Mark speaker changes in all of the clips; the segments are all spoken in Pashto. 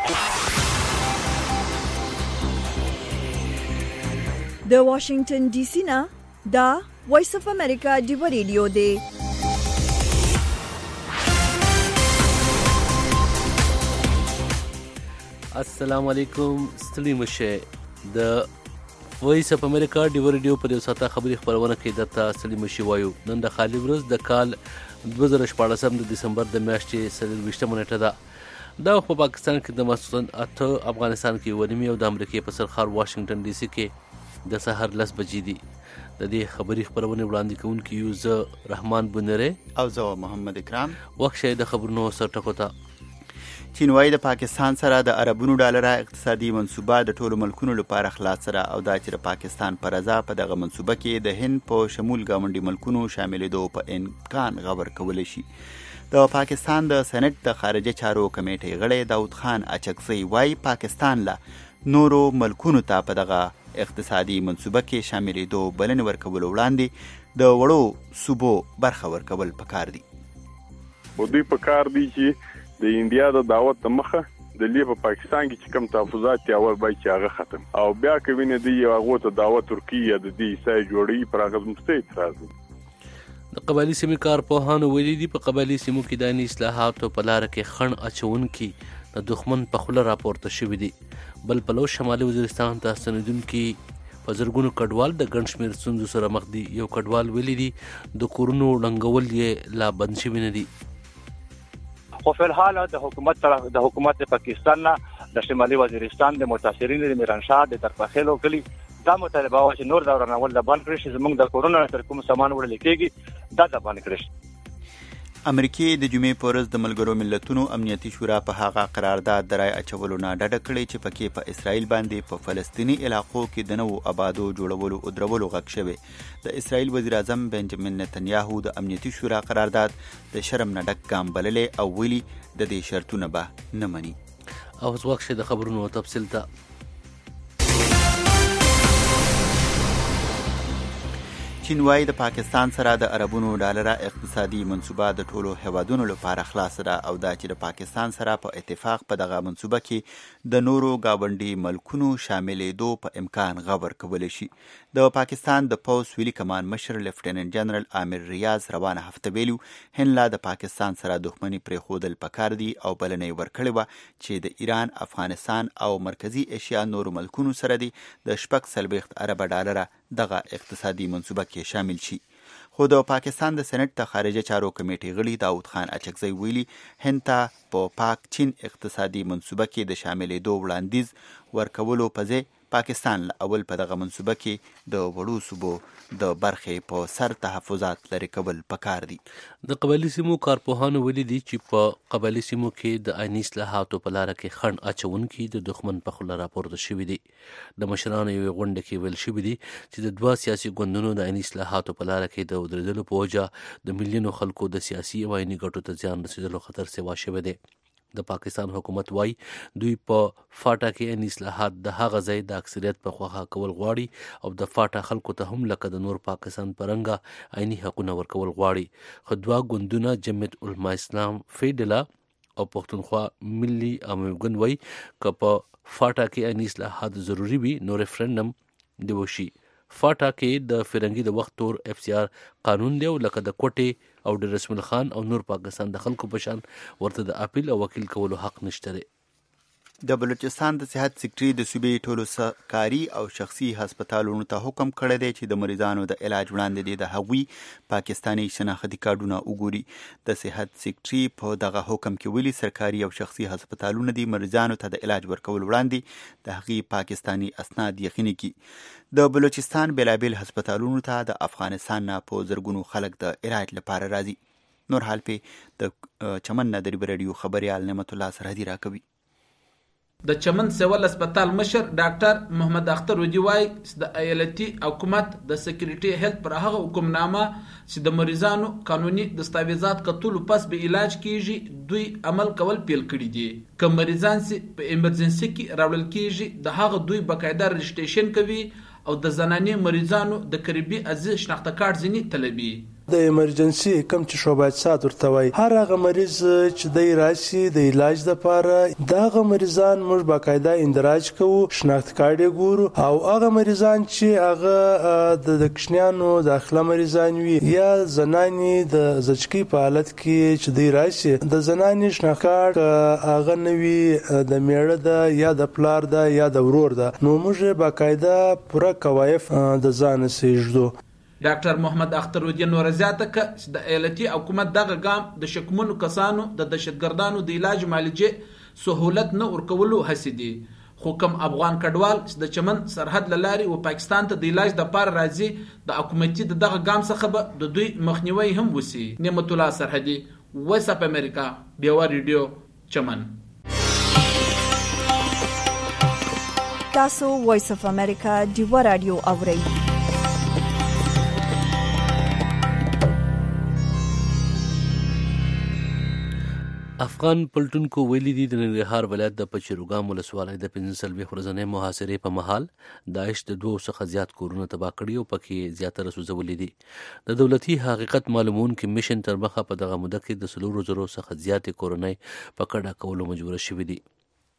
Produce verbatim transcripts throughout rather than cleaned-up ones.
Speaker 1: د واشنگټن ډي سي نه دا وایس اف امریکا ډیو ریډیو دی.
Speaker 2: السلام علیکم. ستړي مشه د وایس اف امریکا ډیو ریډیو په یو ساعته خبري خبرونه کې درته ستړي مشه وایو. نن د خالي ورځ د کال دوه زره شپاړسم د دسمبر د میاشتې څلرویشتمه نیټه ده. دا په پاکستان کې د ماسوتن اته، افغانستان کې اوه نیمې او د امریکې په سرخار واشنگټن ډي سي کې د سحر لس بجې دي. د دې خبري خبرونه وړاندې کوونکي یو زه رحمان بنره
Speaker 3: او زه محمد اکرام.
Speaker 2: وخت شي د خبرونو سر ټکو ته.
Speaker 3: چین وايي د پاکستان سره د اربونو ډالر اقتصادي منصوبه د ټولو ملکونو لپاره خلاص سره او دا چې د پاکستان پر رضا په دغه منصوبه کې د هند په شمول ګاونډي ملکونو شاملېدو په امکان غور کول شي. د پاکستان د سېنات د خارجه چارو کمیټې غړی داود خان اچکزی وايي پاکستان له نورو ملکونو ته په دغه اقتصادي منصوبه کې شاملېدو بلنې ورکول وړاندې د وړو صوبو برخه ورکول پکار دي.
Speaker 4: و دوی پکار دي چې د انډیا د دعوت مخه د لی په پاکستان کې چې کوم تحفظات دی اول باید چې هغه ختم او بیا کوي نه دی هغه ته دعوت ترکیه د دې سای جوړي پر هغه مستې اعتراض.
Speaker 2: د قبایلی سیمې کارپوهانو ویلي دي په قبایلی سیمو کې د عیني اصلاحاتو په لاره کې خنډ اچونکي د دښمن په خوله راپورته شوي دي. بل پلو شمالي وزیرستان ته ستنېدونکي په زرګونو کډوال د ګڼ شمېر ستونزو سره مخ دي. یو کډوال ویلي دي د کورونو ړنګول یې لا بند شوي نه دي.
Speaker 5: خو په الحال د حکومت طرف د حکومت پاکستان نه د شمالي وزیرستان د متاثرین د میرانشاه د ترپخېلو کلی دا مطالبه و چې نور دا ورنول د بند کړي چې زموږ د کورونو تر کوم سامان وړل کېږي دا د بند کړي.
Speaker 3: امریکې د جمعې په ورځ د ملګرو ملتونو امنیتي شورا په هغه قرارداد د رای اچولو نه ډډه کړې چې پکې په اسرائیل باندې په فلسطینی علاقو کې د نوو آبادو جوړولو او درولو غږ شوی. د اسرائیل وزیر اعظم بنجامین نتنیاهو د امنیتي شورا قرارداد د شرم نه ډک ګام بللې او ویلي د دې شرطونه به نه مني.
Speaker 2: او اوس وخت د خبرونو تفصیل ته.
Speaker 3: چین وايي د پاکستان سره د اربونو ډالر اقتصادي منصوبه د ټولو هیوادونو لپاره خلاص ده او دا چې د پاکستان سره په اتفاق په دغه منصوبه کې د نورو گاونډي ملکونو شاملېدو په امکان غور کول شي. د پاکستان د پوز ویلي کمان مشر لیفټیننټ جنرال عامر ریاض روانه هفته ویلو هند لا د پاکستان سره دښمني پرېښودل پکار دي او بلنې ورکړې وه چې د ایران، افغانستان او مرکزي ایشیا نورو ملکونو سره دي د شپږ څلوېښت اربه ډالره دغه اقتصادي منصوبه کې شامل شي. خو د پاکستان د سېنات د خارجه چارو کمیټې غړي داود خان اچکزی ویلي هند ته په پاک چین اقتصادي منصوبه کې د شاملېدو وړاندیز ورکولو په ځای پاکستان له اول په دغه منصوبه کې د وړو صوبو د برخې په سر تحفظات لري کول پکار دي.
Speaker 2: د قبایلی سیمو کارپوهانو ویلي دي چې په قبایلی سیمو کې د عیني اصلاحاتو په لاره کې خنډ اچونکي د دښمن په خوله راپورته شوي دي. د مشرانو یوې غونډه کې ویل شوي دي چې د دوه سیاسي ګوندونو د عیني اصلاحاتو په لاره کې د ودرېدلو په وجه د میلیونو خلکو د سیاسي او عیني ګټو ته زیان رسېدلو خطر سوا شوی دی. د پاکستان حکومت وايي دوی په فاټا کې عیني اصلاحات د هغه ځای د اکثریت په خواخا کول غواړي او د فاټا خلکو ته هم لکه د نور پاکستان پرنګه عیني حقونه ورکول غواړي. خو دوه ګوندونه جمعیت علما اسلام فیډلا او پښتونخوا ملي عامګون وايي که په فاټا کې عیني اصلاحات ضروري وي نو ریفرنډم دی وشي. فاټا کې د فرنګي د وخت تور اف سی آر قانون دی او لکه د کوټې او د رسول خان او نور پاکستان د خلکو په شان ورته د اپیل او وکیل کولو حق نشته دی.
Speaker 3: د بلوچستان د صحت سکتري د صوبې ټولو سرکاري او شخصي هسپتالونو ته حکم کړی دی چې د مریضانو د علاج وړاندې دي د هغوی پاکستاني شناختي کارډونه وګوري. د صحت سکتري په دغه حکم کې ویلي سرکاري او شخصي هسپتالونه دي مریضانو ته د علاج ورکول وړاندې د هغې پاکستاني اسناد یقیني کړي. د بلوچستان بېلابېل هسپتالونو ته د افغانستان نه په زرګونو خلک د علاج لپاره راځي. نور حال په د چمن نه د ریبر رادیو خبريال نعمت الله سرحدي راکوي.
Speaker 6: د چمن سیول هسپتال مشر ډاکټر محمد اختر ودی وای چې د ایالتي حکومت د سکیورټي هیلث پر هغه حکمنامه چې د مریضانو قانوني دستاویزات کتلو پس به علاج کیږي دوی عمل کول پیل کړی دي. که مریضان سي په ایمرجنسي کې راوړل کیږي د هغه دوی باقاعده رجسټریشن کوي او د زنانه مریضانو د قریبي عزیز شناخته کارت ځینی طلبي.
Speaker 7: د ایمرجنسي کوم چې شعبه اجساد ورته وایي، هر هغه مریض چې دی راشي د علاج لپاره دغه مریضان موږ باقاعده اندراج کوو، شناخت کارت یې ګورو، او هغه مریضان چې هغه د کشنیانو داخله مریضان وي یا زنانې د زچکی په حالت کې چې دی راشي د زنانې شناخت کارت هغه نوي د میړه ده یا د پلار ده یا د ورور ده، نو موږ باقاعده پوره کوایف د ځان سیږدو.
Speaker 6: ډاکټر محمد اخترالدین نور زیاته ک چې د ایالتي حکومت دغه ګام د شکمنو کسانو د دهشتګردانو د علاج معالجې سهولت نه ورکولو هڅې دي، خو کوم افغان کډوال چې د چمن سرحد لاري و پاکستان ته د علاج د پاره راځي د حکومتي د دغه ګام څخه به د دوی مخنیوي هم وسی. نعمت الله سرحدي، وایس اف امریکا، بیوا ریډیو، چمن.
Speaker 1: تاسو وایس اف امریکا دیوا رادیو اورئ.
Speaker 2: افغان پلټونکو ویلي دي د ننګرهار ولایت د پچیروګام ولسوالۍ د پنځه څلوېښت ورځنۍ محاصرې په مهال داعش د دوو څخه زیات کورونه تباه کړي او پکې زیاتره سوځولي دي. د دولتي حقیقت معلومونکي میشن تر مخه په دغه موده کې د څلورو زرو څخه زیاتې کورنۍ په کډه کولو مجبوره شوي دي.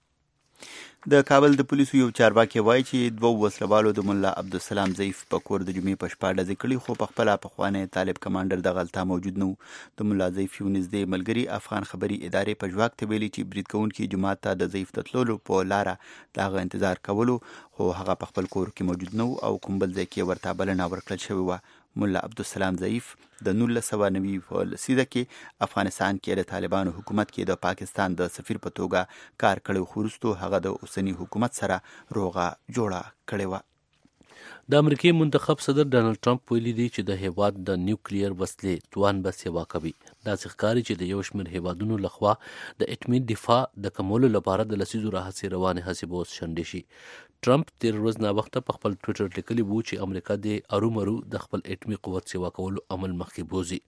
Speaker 3: د کابل د پولیسو یو چارواکي وایي چې دوه وسلوالو د ملا عبدالسلام ضعیف په کور د جمعې په شپه ډزې کړي، خو په خپله پخوانی طالب کمانډر د غلطه موجود نه و. د ملا ضعیف یو نږدې ملګري افغان خبري ادارې په ژواک ته ویلي چې برید کوونکي جومات ته د ضعیف د تللو په لاره د هغه انتظار کولو، خو هغه په خپل کور کې موجود نه و او کوم بل ځای کې ورته بلنه ورکړل شوې وه. ملا عبدالسلام ضعیف د نولس سوه نوي په لسیزه کې افغانستان کې د طالبانو حکومت کې د پاکستان د سفیر په توګه کار کړی، خو وروستو هغه د اوسني حکومت سره روغه جوړه کړې وه.
Speaker 2: د امریکای منتخب صدر ډانلډ ټرمپ ویلي دی چې د هیواد د نیوکلیر وسلې توان به سیوا کوي. داسې ښکاري چې د یو شمېر هیوادونو لخوا د اټومي دفاع د کمولو لپاره د لسیزو راهیسې روانې هڅې به اوس شنډې شي. ټرمپ تیر ورځ ناوخته په خپل ټویټر لیکلي وو چې امریکا د ارومرو د خپل اټومي قوت سیوا کولو عمل مخکې بوزي.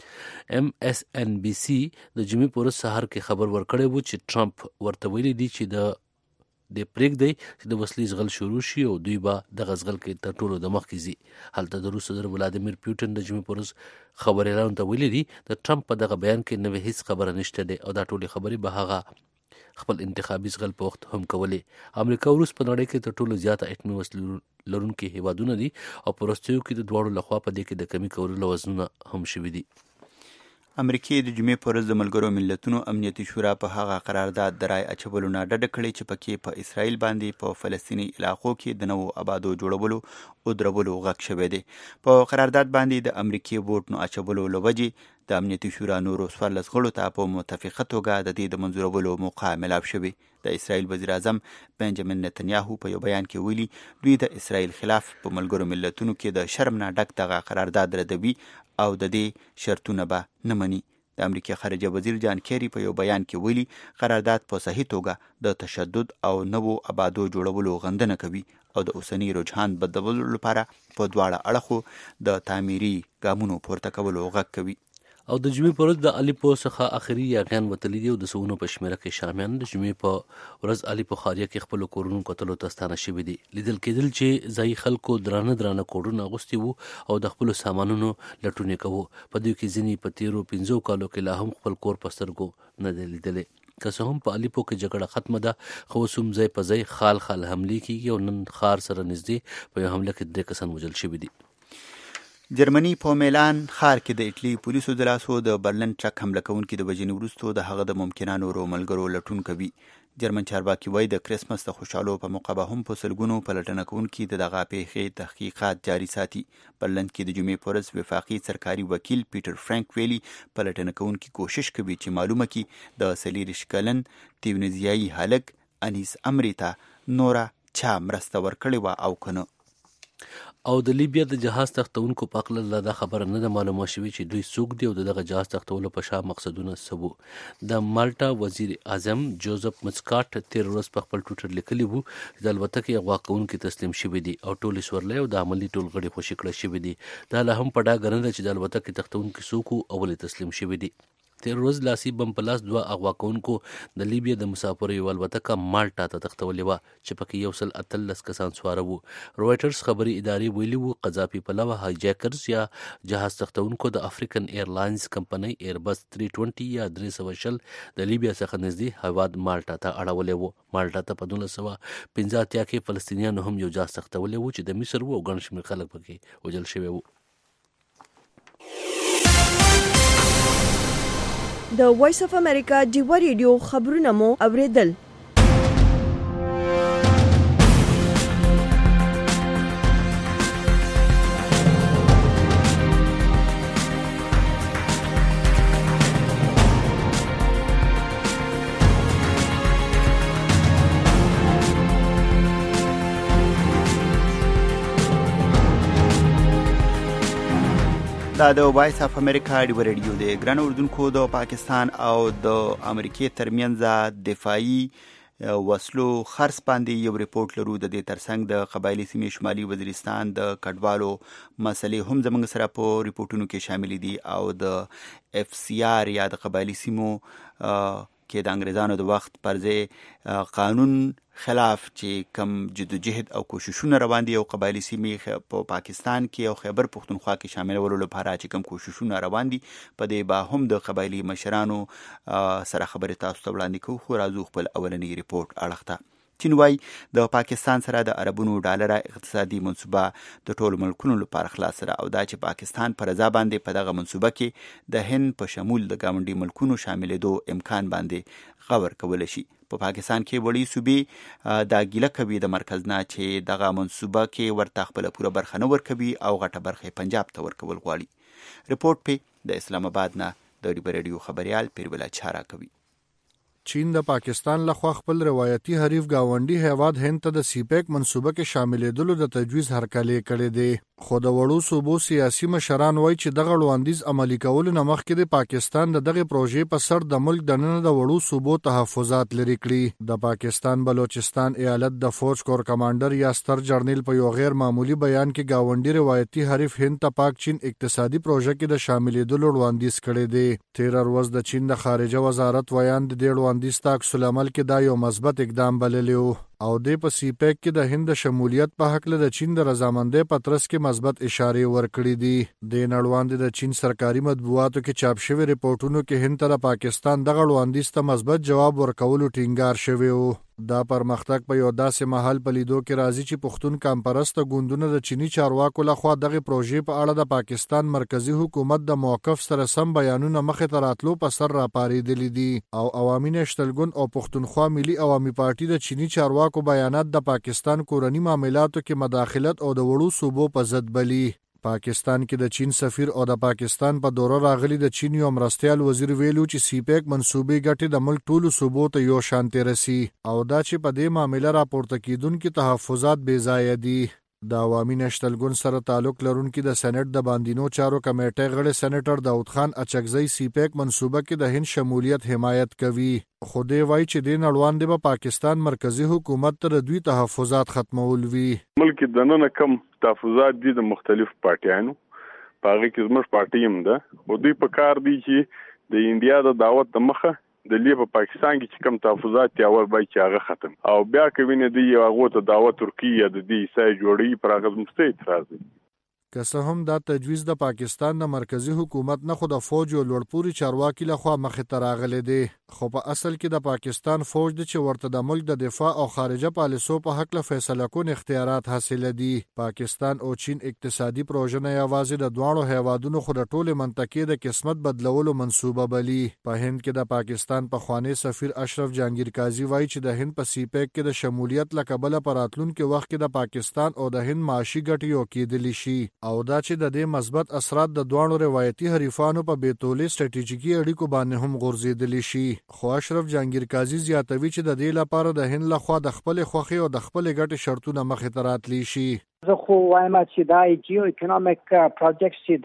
Speaker 2: ام اس ان بي سي د جمعې په ورځ سهار کې خبر ورکړی وو چې ټرمپ ورته ویلي دی چې د د پرېږدي چې د وسلې زغل شروع شي او دوی به دغه زغل کې تر ټولو د مخکې ځي. هلته د روس صدر ولادیمیر پوټین د جمعې په ورځ خبریالانو ته ویلي دي د ټرمپ په دغه بیان کې نوې هیڅ خبره نشته دی او دا ټولې خبرې به هغه خپل انتخابي زغل په وخت هم کولې. امریکا او روس په نړۍ کې تر ټولو زیاته اټومي وسلې لرونکي هیوادونه دي او په وروستیو کې د دواړو لخوا په دې کې د کمي کولو لوزنونه هم شوي دي.
Speaker 3: امریکای د جمعې په ورځ د ملګرو ملتونو امنیتي شورا په هغه قرارداد د رای اچولو نه ډډه کړې چې پکې په اسرائیل باندې په فلسطیني علاقو کې د نوو آبادو جوړولو او درولو غږ شوی دی. په قرارداد باندې د امریکای ووټ نه اچولو له وجې د امنیتي شورا نورو څوارلس غړو ته په متفقه توګه د دې د منظورولو موقع ملاو شوې. د اسرائیل وزیر اعظم بنجامین نتنیاهو په یو بیان کې ویلي دوی د اسرائیل خلاف په ملګرو ملتونو کې د شرم نه ډک دغه قرارداد ردوي او د دې شرطونه به نه مني. د امریکا خارجه وزیر جان کیری په یو بیان کې ویلي قرارداد په صحیح توګه د تشدد او نوو آبادو جوړولو غندنه کوي او د اوسنی رجحان بدلولو لپاره په دواړه اړخو د تعمیري ګامونو پورته کولو غږ کوي.
Speaker 2: او د جمعې په ورځ د الیپو څخه اخري یاغیان وتلي دي او د سونو په شمیره کې شامیان د جمعې په ورځ الیپو ښاریه کې خپل کورونو کتلو ته ستانه شوي دي. لیدل کېدل چې ځایي خلکو درانه درانه کوډونه اغوستي وو او د خپلو سامانونو لټون یې کوو. په دوی کې ځینې په تیرو پنځو کالو کې لا هم خپل کور په سترګو نه دی لیدلی. که څه هم په الیپو کې جګړه ختمه ده خو اوس هم ځای په ځای خال خال حملې کېږي او نن ښار سره نږدې په یو حمله کې درې کسان وژل شوي دي.
Speaker 3: جرمني په میلان ښار کې د اټلی پولیسو د لاسو د برلن ټرک حمله کوونکي د وژنې وروسته د هغه د ممکنه نورو ملګرو لټون کوي. جرمن چارواکي وایي د کرسمس د خوشحالو په موقع به هم په سلګونو پلټنه کوونکي د دغه پیښې تحقیقات جاري ساتي. برلن کې د جمعې په ورځ وفاقي سرکاري وکیل پیټر فرانک ویلي پلټنه کوونکي کوشش کوي چې معلومه کړي د څلېرویشت کلن تیونیزیایي هلک انیس امري ته نوره چا مرسته ورکړې وه او که نه.
Speaker 2: او د لیبیا د جهاز تختونکو په اړه لا دا خبره نه ده معلومه شوې چې دوی څوک دي او دغه جهاز تختولو په شا مقصدونه څه وو. د مالټا وزیر اعظم جوزف مسکاټ تیر ورځ په خپل ټویټر لیکلي وو چې د الوتکې اغوا کوونکي تسلیم شوي دي او ټولې سورلۍ او د عملي ټولغړي خوشي کړه شوي دي. دا لا هم په ډاګه نه ده چې د الوتکې تختونکي څوک او ولې تسلیم شوي دي. تیر ورځ لاسي بم په لاس دوه اغوا کوونکو د لیبیا د مسافرو یوه الوتکه مالټا ته تښتولې وه چې پکې یو سل اتلس کسان سواره وو. رویټرز خبري ادارې ویلي وو قذافي پلوه هایجاکرز یا جهاز تښتونکو د افریقن ایرلاینز کمپنۍ ایربس تھری ټوینټي یا درې سوه شل د لیبیا څخه نږدې هیواد مالټا ته اړولی وو. مالټا ته په نولس سوه پنځه اتیا کې فلسطینیانو هم یو جهاز تښتولی وو چې د مصر وو او ګڼ شمېر خلک پکې وژل شوي وو.
Speaker 1: د وایس اف امریکا ډیوا ریډیو خبرونه مو اوریدل.
Speaker 3: دا د وایس اف امریکا ډیوا ریډیو دی. ګران اردوونکو، د پاکستان او د امریکې ترمنځ دفاعي وسلو خرڅ باندې یو ریپورت لرو. د دې ترڅنګ د قبایلي سیمې شمالي وزیرستان د کډوالو مسلې هم زموږ سره په ریپورتونو کې شامل دي او د اف سی آر یا د قبایلي سیمو کې د انګریزانو د وخت پر ځای قانون خلاف چې کم جدوجهد او کوششونه روان دي او قبایلي سیمې په پاکستان کې او خیبر پختونخوا کې شاملولو لپاره چې کم کوششونه روان دي، په دې به هم د قبایلي مشرانو سره خبرې تاسو ته وړاندې کوو. خو راځو خپل اولنی ریپورت اړخ ته. چین وایي د پاکستان سره د عربونو ډالره اقتصادي منصوبه د ټولو ملکونو لپاره خلاص ده او دا چې پاکستان پر رضا باندې په دغه منصوبه کې د هند په شمول د ګاونډي ملکونو شاملېدو امکان باندې غور کولی شي. په پاکستان کې وړي صوبې دا ګیله کوي د مرکز نه چې دغه منصوبه کې ورته خپله پوره برخه نه ورکوي او غټه برخه پنجاب ته ورکول غواړي. ریپورت په د اسلام آباد نه د ډیوا ریډیو خبريال پیربلا چارا کوي.
Speaker 8: چین د پاکستان لخوا خپل روایتي حریف گاونډي هیواد هند ته د سی پیک منصوبه کې شاملېدلو د تجویز هرکلی کړی دی. خو د وړو صوبو سیاسي مشران وایي چې دغه وړاندیز عملي کولو نه مخکې د پاکستان د دغه پروژې په سر د ملک دننه د وړو صوبو تحفظات لري کړي. د پاکستان بلوچستان ایالت د فوج کور کمانډر یا ستر جرنیل په یو غیر معمولی بیان کې گاونډي روایتي حریف هند ته پاک چین اقتصادي پروژه کې د شاملېدلو وړاندیز کړی دی. تیر ورځ د چین د خارجه وزارت ویان د دې وړاندیز ته عکس العمل کې دا یو مثبت اقدام بللی و او د په سی پیک کې د هند شمولیت په حق له د چین د رضامندۍ په ترڅ کې مثبت اشارې ورکړې دي. د نړیوال د چین سرکاري مطبوعاتو کې چاپ شوی ریپورتونو کې هند ته د پاکستان دغه وړاندیز ته مثبت جواب ورکولو ټینګار شوی و. دا پرمختګ په یو داسې محل په لیدو کې راځي چې پښتون کمپرسته ګوندونه د چینی چارواکو لخوا دغه پروژې په اړه د پاکستان مرکزی حکومت د موقف سره سم بیانونه مخې ته راتلو په سر راپارېدلي دي او عوامي نشتلګون او پښتونخوا ملي عوامي پارټي د چینی چارواکو بیانات د پاکستان کورنی معاملاتو کې مداخلت او د وړو صوبو په ضد بلی. پاکستان کې د چین سفیر او د پاکستان په دوره راغلي د چین یو مرستیال وزیر ویلو چې سی پیک منصوبې ګټې د ملک ټولو صوبو ته یو شان ترسي او دا چې په دې معاملې راپورته کیدونکو تحفظات بې ځایه دي. د عوامي نشتلګون سره تعلق لرونکي د سېنات د باندینو چارو کمیټې غړي سېنیټر داود خان اچکزی سی پیک منصوبه کې د هند شمولیت حمایت کوي. خو دی وایي چې د نړیوال د پاکستان مرکزی حکومت تر دوی تحفظات ختمول وی.
Speaker 4: ملک دننه کم تحفظات دي د مختلف پارټیانو په هغه کې زموږ پارټي هم ده او دوی په کار دي چې د انډیا د دعوت د مخه د لیبیا په پاکستان کې چې کم تحفظات دي اول باید چې هغه ختم او بیا کوي نه دی هغه ته دعوت ترکیه د دې سای جوړي پر هغه مستې اعتراض دي.
Speaker 8: که څه هم دا تجویز د پاکستان د مرکزی حکومت نه خو د فوج او لوړپوړي چارواکي لخوا مخې ته راغلی دی، خو په اصل کې د پاکستان فوج د چې ورته د ملک د دفاع او خارجه پالیسو په حق له فیصله کون اختیارات حاصل دي. پاکستان او چین اقتصادي پروژه نه یوازې د دواړو هیوادونو خو د ټولې منطقې د قسمت بدلولو منصوبه بلی. په هند کې د پاکستان پخوانی سفیر اشرف جهانگیر قاضي وایي چې د هند په سی پیک کې د شمولیت له کبله په راتلونکي وخت کې د پاکستان او د هند معاشي ګټې یو کېدلی شي او دا چې د دې مثبت اثرات د دوانو روایتي حریفانو په بیتولې سټریټیژیکي اړیکو باندې هم غورځېدلی شي. خو اشرف جهانگیر قاضي زیاتوي چې د دې لپاره د هند لخوا د خپل خوښي او د خپل ګټې شرطونه مخې ته راتلی شي.
Speaker 9: زه خو وایم چې دا جیو اکونومیک پروجیکټس چې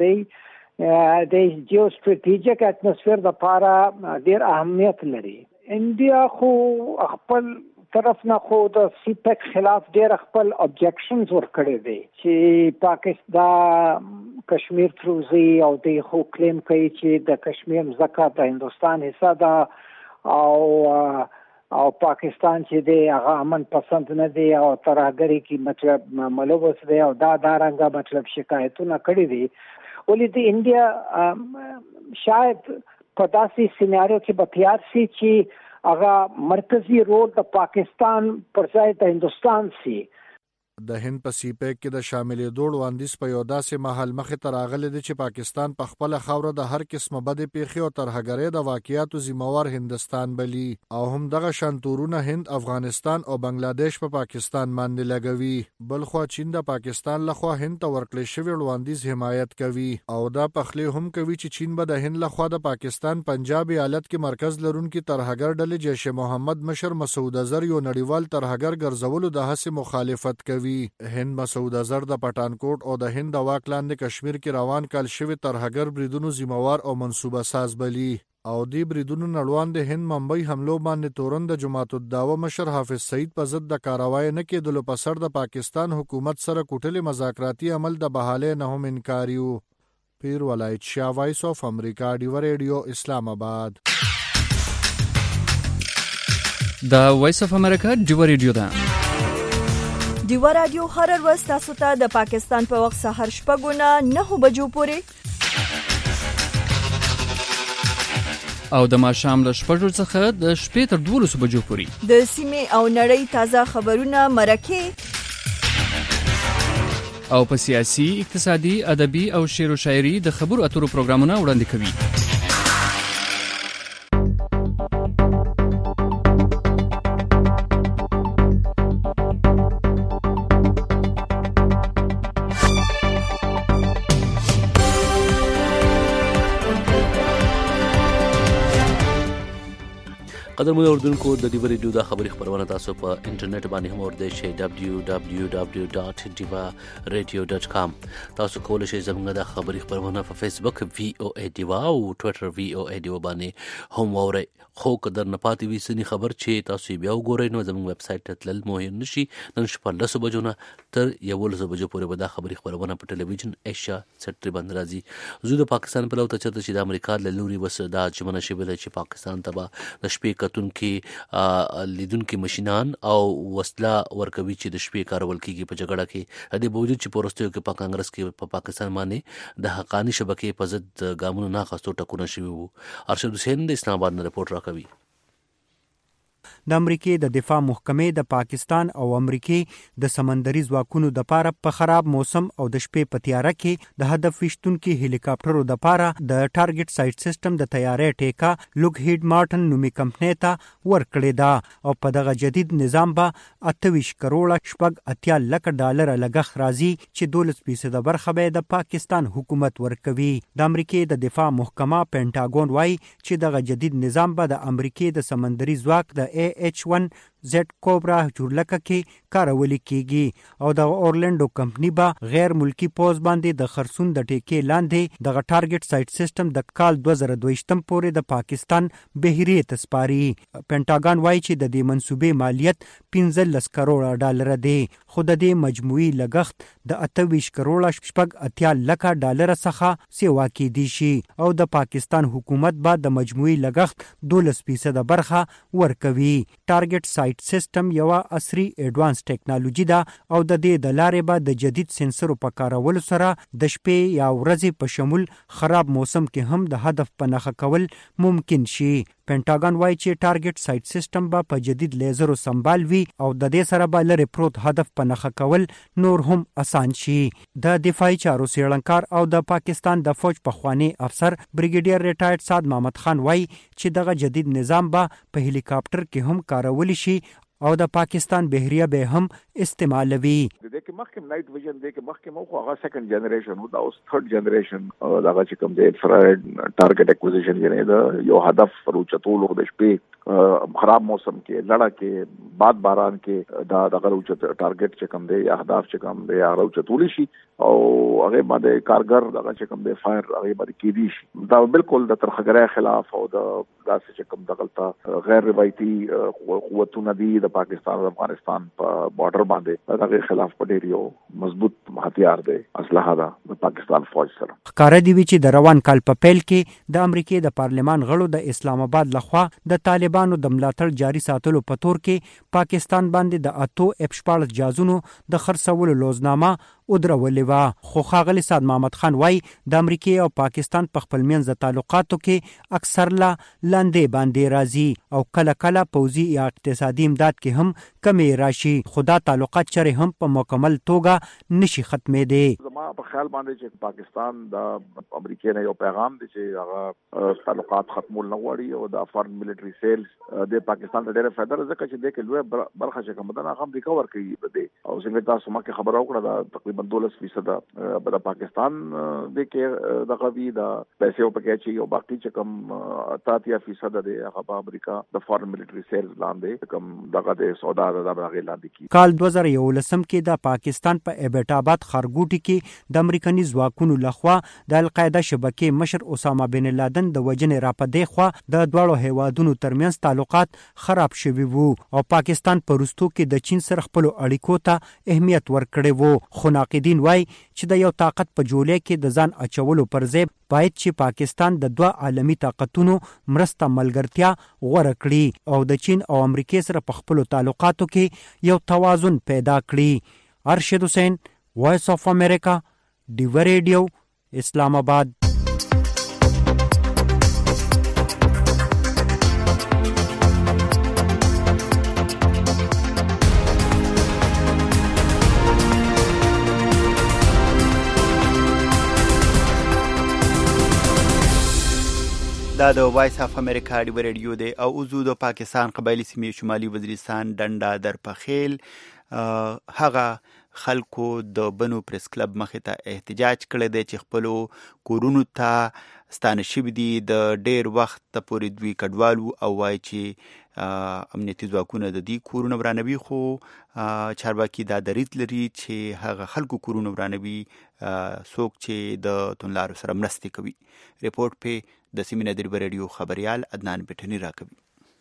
Speaker 9: دی د جیو سټریټیژیک اتموسفیر لپاره ډېر اهمیت لري. انډیا خو خپل طرف نه خو د سی پیک خلاف ډېر خپل ابجیکشنز ورکړي دي چې پاکستان کشمیر تروزی او د خو کلیم کوي چې د کشمیر ځکه د هندستان حصہ ده او او پاکستان چې دی هغه امن پسند نه دی او ترهګری کی مطلب ملوث دی او دا دارنګه مطلب شکایتونه کړي دي. ولې د انډیا شاید په داسې سیناریو کې به تیار شي چې هغه مرکزی رول د پاکستان پر ځای د هندستان سي.
Speaker 8: د هند په سی پیک کې د شاملېدو وړاندیز په یو داسې مهال مخې ته راغلی دی چې پاکستان په خپله خاوره د هر قسمه بدې پیښې او ترهګرۍ د واقعیاتو ذمهوار هندستان بلي او هم دغه شان تورونه هند، افغانستان او بنگلادیش په پا پاکستان باندې لګوي. بلخوا چین د پاکستان لخوا هند ته ورکړل شوی وړاندیز حمایت کوي او دا پخلی هم کوي چې چین به د هند لخوا د پاکستان پنجاب ایالت کې مرکز لرونکي ترهګر ډلې جیش محمد مشر مسعود اظهر یو نړیوال ترهګر ګرځولو د هڅې مخالفت کوي. هند مسعود اظهر د پټانکوټ او د هند د واک لاندې کشمیر کې روان کال شوی ترهګر بریدونو ذمہوار او منصوبه ساز بلی او دی بریدونو نړوان د هند ممبئی حملو باندې تورن د جماعت الدعوه مشر حافظ سعید په ضد د کاروای نه کېدلو په سر د پاکستان حکومت سره کوټلې مذاکراتي عمل د بحاله نه هم انکاریو. پیر ولایت شاه، وایس اف امریکا، ډیو ریډیو، اسلام آباد.
Speaker 10: دا وایس اف امریکا ډیو ریډیو ده.
Speaker 1: ډیو رادیو هر ورځ تاسو ته د پاکستان په وخت سحر شپږ نه نهه بجو پورې
Speaker 10: او د ماښام له شپږو څخه د شپې تر دولسو بجو پورې
Speaker 1: د سیمې او نړۍ تازه خبرونه، مرکې
Speaker 10: او په سیاسي، اقتصادي، ادبي او شعر و شاعري د خبرو اترو پروګرامونه وړاندې کوي.
Speaker 2: قدرمنو اوردونکو، د ډیو ریډیو د خبري خبرونه تاسو په انټرنیټ باندې هم اوردئ شئ دبلیو دبلیو دبلیو ډاټ ډیوا ریډیو ډاټ کام. تاسو کولی شئ زموږ د خبري خبرونه په فیسبوک وی او ای ډیوا او ټوئیټر وی او ای ډیوا باندې هم واورئ. خو که در نه پاتې وي سني خبر چې تاسو یې بیا وګورئ نو زموږ ویب سایټ ته تلل مهم نشي. نن شپه لسو بجو نه تر یولسو بجو پورې به دا خبري خبرونه په ټلویزیون ایشیا سټري باندې راځي. زه د پاکستان په لور ته چرته چې د امریکا له لوري بس دا چمنه شوې ده چې پاکستان ته به د شپې کتونکي لیدونکي ماشینان او وسله ورکوي چې د شپې کارول کیږي په جګړه کې. د دې باوجود چې پروستیو کې په کانګرس کې په پاکستان باندې د حقانی شبکې په ضد ګامونو نه اخیستو ټکونه شوي وو. ارشد حسین د اسلام آباد نه رپورټ راکوي.
Speaker 11: د امریکای د دفاع محکمې د پاکستان او امریکای د سمندري ځواکونو د پاره په خراب موسم او د شپې په تیاره کې د هدف وشتونکو هلیکاپټرو د پاره د ټارګټ سایټ سیستم د تیارې ټیکا لوک هیډ مارټن نومي کمپنۍ ته ورکړې ده او په دغه جدید نظام به اته کروڑه شپږ اتیا لک ډالر لګښ راځي چې دولس فیصد برخه به د پاکستان حکومت ورکوي. د امریکای د دفاع محکمه پینټاګون وايي چې دغه جدید نظام به د امریکای د سمندري ځواک د ای ایچ ون زد کوبرا جوړلکه کې کارول کیږي او د اورلانډو کمپنی به غیر ملکی پوز باندې د خرسون د ټیکې لاندې د ټارګټ سایټ سیستم د کال دوه زره دوه پورې د پاکستان بهري تسپاري. پینټاګون وايي چې د دې منسوبې مالیت پنځلس کروڑه ډالر دی خو د دې مجموعي لګښت د اته کروڑه شپږ اتیا لک ډالر څخه سیوا کېدی شي او د پاکستان حکومت به د مجموعي لګښت دولس فیصد برخه ورکوي. ټارګټ سایټ سیستم یو عصري اډوانس ټیکنالوژي ده او د دې د لارې به د جدید سنسرو په کارولو سره د شپې یا ورځې په شمول خراب موسم کې هم د هدف په نښه کول ممکن شي. پینټاګون وايي چې ټارګټ سایټ سیستم به په جدید لیزرو سمبال وي او د دې سره به لري پروت هدف په نښه کول نور هم آسان شي. د دفاعي چارو څېړنکار او د پاکستان د فوج پخوانی افسر بریګیډیر ریټایرډ سعد محمد خان وايي چې دغه جدید نظام به په هلیکاپټر کې هم کارول شي او د پاکستان بحریه به هم استعمالوي.
Speaker 12: د دې کې مخکې نایټ ویژن د کې مخکې مو هغه سیکنډ جنریشن او دا اوس تھرد جنریشن او دا چې کوم د انفراريډ ټارګټ اکوزیشن یعنی دا یو هدف پروچتول د شپې خراب موسم کې لړا کې باد باران کې دا د غلو چې ټارګټ چې کوم دی اهداف چې کوم دی هغه چتول شي او هغه باندې کارګر دغه چې کوم دی فایر هغه باندې کېدی شي دا بالکل د ترخګرۍ خلاف او د داسې چې کوم دغلطه غیر روایتي قوتونه دي د پاکستان او افغانستان په بارډر باندې هغه خلاف په ډیر یو مضبوط هتیار دی اسلحه ده د پاکستان فوج سره.
Speaker 11: ښکاره دی چې د روان کال په پیل کې د امریکای د پارلمان غړو د اسلام آباد لخوا د طالبانو د ملاتړ جاري ساتلو په تور کې پاکستان باندې د اتو اف شپاړس جازونو د خرڅولو لوزنامه ودرولې وه. خو ښاغلي سعد محمد خان وایي د امریکای او پاکستان په خپل منځ د تعلقاتو کې اکثر لا لاندې باندې راځي او کله کله پوځي یا اقتصادي امداد کې هم کمې راشي خو دا تعلقات چرې هم په مکمل توګه نشي ختمېدی.
Speaker 12: زما په خیال باندې چې پاکستان د امریکای نه یو پیغام دی چې هغه تعلقات ختمول نه غواړي او د فارن ملټري سیلز د پاکستان ته ډېره فایده ځکه چې د کې لوی برخه چې کوم ده هغه امریکا ورکوي دی او څنګه تاسو مکه خبره وکړه دا تقریبا دولس فیصد د پاکستان د کې د غوي د پیسې په کې چې یو باقي چې کوم اتیا فیصد د هغه امریکا د فارن ملټري سیلز لاندې کوم دغه د سودا د هغه لاندې کی.
Speaker 11: کال دوه زره یولسم کې د پاکستان په ایبټ آباد خارګوټي کې د امریکایي ځواکونو لخوا د القاعده شبکې مشر اسامه بن لادن د وجنې راپدې خوا د دواړو هیوادونو ترمنځ تعلقات خراب شوي وو او پاکستان په وروستو کې د چین سره خپل اړیکو ته اهمیت ورکړی وو. خو ناقدین وایي چې د یو طاقت په جولې کې د ځان اچولو پر ځای باید چې پاکستان د دوه عالمي طاقتونو مرسته ملګرتیا غوره کړي او د چین او امریکای سره په خپل تعلقاتو کې یو توازن پیدا کړي. ارشد حسین، وایس اف امریکا، ډیو ریډیو، اسلام آباد.
Speaker 3: دا د وایس اف امریکا ډیو ریډیو دی او اوزو د پاکستان قبایلی سیمې شمالي وزیرستان ډنډا در پخیل هغه خلکو د بنو پریس کلب مخې ته احتجاج کړی دی چې خپلو کورونو ته ستانه شوي دي د ډیر وخت پورې دوی کډوال وو او وایي چې امنیتي ځواکونه د دې کورونه ورانوي خو چارواکي دا دریځ لري چې هغه خلکو کورونه ورانوي څوک چې د توندلارو سره مرستې کوي. ریپورټ په د سیمې نه د ریډیو خبريال عدنان بټنی راکوي.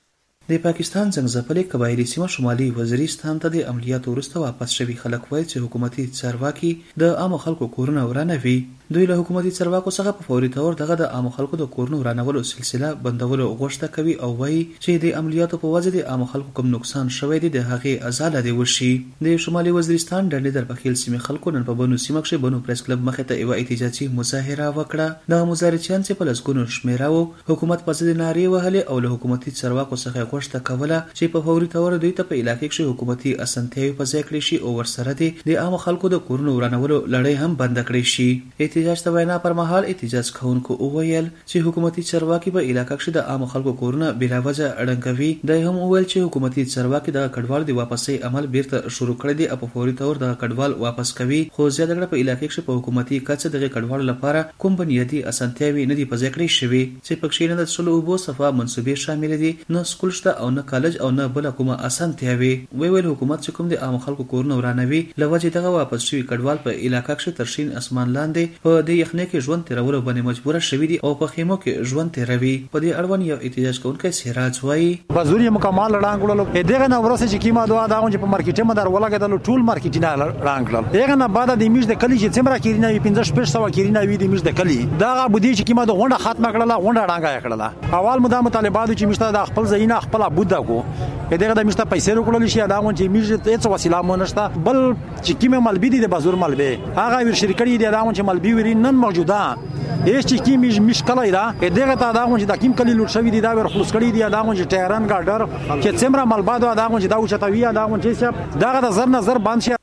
Speaker 13: د پاکستان څنګه قبایلی سیمه شمالي وزیرستان ته د عملیاتو وروسته واپس شوي خلک وایي چې حکومتي چارواکي د عامو خلکو کورونه ورانوي. دوی له حکومتي چارواکو څخه په فوري تور دغه د عامو خلکو د کورونو ورانولو سلسله بندولو غوښتنه کوي او وایي چې د عملیاتو په وجه د عامو خلکو کوم نقصان شوی دی د هغې ازاله دی وشي. د شمالي وزیرستان ډنډې در پخیل سیمې خلکو نن په بنو سیمه کې بنو پریس کلب مخې ته یوه احتجاجي مظاهره وکړه. دغه مظاهرچیان چې په لسګونو شمېره وو حکومت په ضد نارې وهلې او له حکومتي چارواکو څخه غوښتنه کوله چې په فوري تور دوی ته په علاقې کې حکومتي اسانتیاوي په ځای کړی شي او ورسره د عام خلکو د کورونو ورانولو لړۍ هم بند کړی شي. احتجاج ته وینا پر مهال احتجاج کوونکو وویل چې حکومتي چارواکي په علاقې کې د عام خلکو کورونه بلا وجه اړنګوي. دوی هم وویل چې حکومتي چارواکي د کډوال د واپسې عمل بیرته شروع کړی دی او په فوري تور د کډوال واپس کوي. خو زیاته کړه په علاقې کې په حکومتي کچه د کډوالو لپاره کوم بنیادي اسانتیاوي نه دي په ځای کړی شوی چې پکې نه د څلو اوبو صفه منسوبې شامل دي نه سکول شته او نه کالج او نه بل کومه اسانتیاوي. وی ویل حکومت چې کوم د عام خلکو کورونه ورانوي لوجه دغه واپس شوی کډوال په علاقې کې تر شین اسمان لاندې په د یخنۍ کې ژوند تیرولو باندې مجبور شوی دي او په خیمو کې ژوند تیروي. په دې اړوند یو احتجاج کوونکی سراج وایي
Speaker 14: بازوري مکمل رانګړل دغه نه ورسې چې کیما دوه دا چې په مارکیټ مدار ولګیدل ټول مارکیټ نه رانګړل. دغه نه بعد د میش د کلی چې څمرا کیرینه پنځه شپږ سو کیرینه وی د میش د کلی دغه بودی چې کیما د غونډه ختمه کړله غونډه رانګا کړله. اول مدام طالبانو چې مشته د خپل زینا خپل بودا کو دغه د مشته پیسې ورکړل شي دا مونږ چې میش ته څه وسیله مونږ نشته بل چې کیمه ملبي دي د بازور ملبي هغه ور شریکړي دي دا مونږ چې ملبي وري نن موجوده هیڅ چې کی میش مشکلای دا دغه ته دا مونږ د کیم کلی لوټ شوی دي دا ور خلاص کړي دي دا مونږ ټهران ګاډر چې څمره ملبادو دا مونږ دا او چتوی دا مونږ چې دغه د زر نظر باندې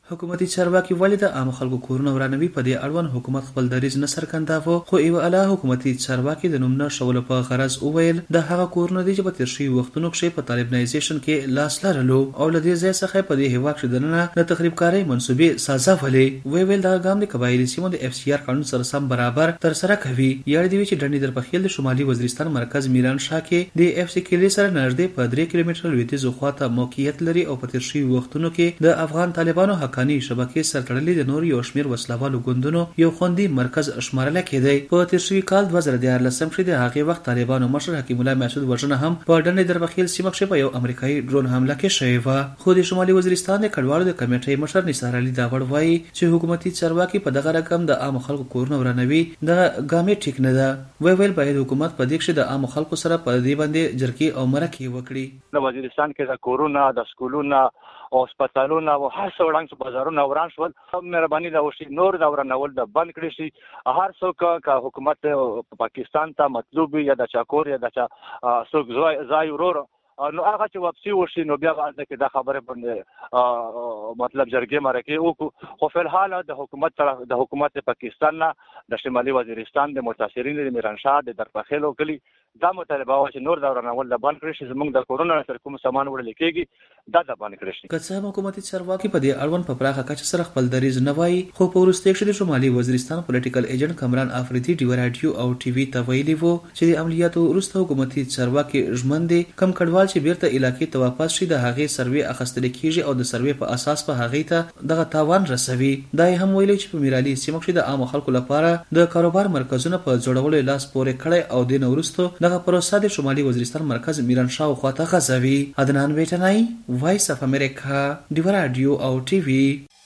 Speaker 13: حکومتي چارواکي ولې د عام خلکو کورونه ورانوي؟ په دې اړوند حکومت خپل دریځ نه څرګنداوه، خو یو اعلی حکومتي چارواکي د نوم نه شولو په غرض وویل د هغه کورونه دي چې په تیر شوي وختونو کې په طالبانایزیشن کې لاس لرلو او له دې ځای څخه په دې هیواد کې دننه د تخریبکارۍ منصوبې سازولې. وی ویل دغه ګام د قبایلي سیمو د اف سی آر قانون سره سم برابر ترسره کوي. یاد دی چې ډنډي درپخیل د شمالي وزیرستان مرکز میران شاه کې د اف سی کلی سره نږدې په درې کیلومتره لویدیځ خواته موقعیت لري او په تیر شوي وختونو کې د افغان طالبانو حقاني شبکې سرتړلې د نور یو شمیر وسلوالو ګوندونو یو خوندي مرکز شمارل کېدی. په تیر شوي کال دوه زره دیارلسم کې د هغې وخت طالبانو مشر حکیم الله محسود وژنه هم په ډنډ دربخیل سیمه کې په یو امریکایي ډرون حمله کې شوې وه. خو د شمالي وزیرستان د کډوالو د کمیټې مشر نثار علي داوړ وایي چې حکومتي چارواکي په دغه رقم د عام خلکو کورونه ورانوي دغه ګامې ټیک نه ده. وی ویل باید حکومت په دې کې د عام خلکو سره په دې باندې جرګې او مرکې وکړي.
Speaker 5: د وزیرستان کې د کورونه د سکولونه او هسپتالونه او هر څه وړاندې بازارونه وران شول. مهرباني دا وشي نور دا ورانول د بند کړي شي. هر څوک که حکومت پاکستان ته مطلوب یا د چاکور یا د چا څوک ځای ورور نو هغه چې واپسي وشي نو بیا باندې کې دا خبره باندې مطلب جرګې مرکې وکړو. خو په الحال د حکومت طرف د حکومت پاکستان نه د شمالي وزیرستان د متاثرین د میرانشاه د درپخیلو کلی دا مطالبه و چې نور دا ورانول د بند کړي شي. زموږ د کورونو سره کوم سامان وړل کېږي دا د بند کړي شي.
Speaker 13: که څه حکومتي چارواکي په دې اړوند په پراخه کچه سره خپل دریځ نه وایي، خو په وروستي کې د شمالي وزیرستان پولیټیکل ایجنټ کمران افریدي ډیو راډیو او ټي وي ته ویلي وو چې د عملیاتو وروسته حکومتي چارواکي ژمن دي کم کډوال چې بیرته علاقې ته واپس شي د هغې سروې اخیستل کېږي او د سروې په اساس په هغې ته دغه تاوان رسوي. دا یې هم ویلي چې په میرالي سیمه کې د عامو خلکو لپاره د کاروبار مرکزونه په جوړولو لاس پورې کړی او د نه وروسته دغه پروسه د شمالي وزیرستان مرکز میران شاه خواته غځوي. عدنان ویټنای، وایس اف امریکا، ډیو راډیو او ټي وي.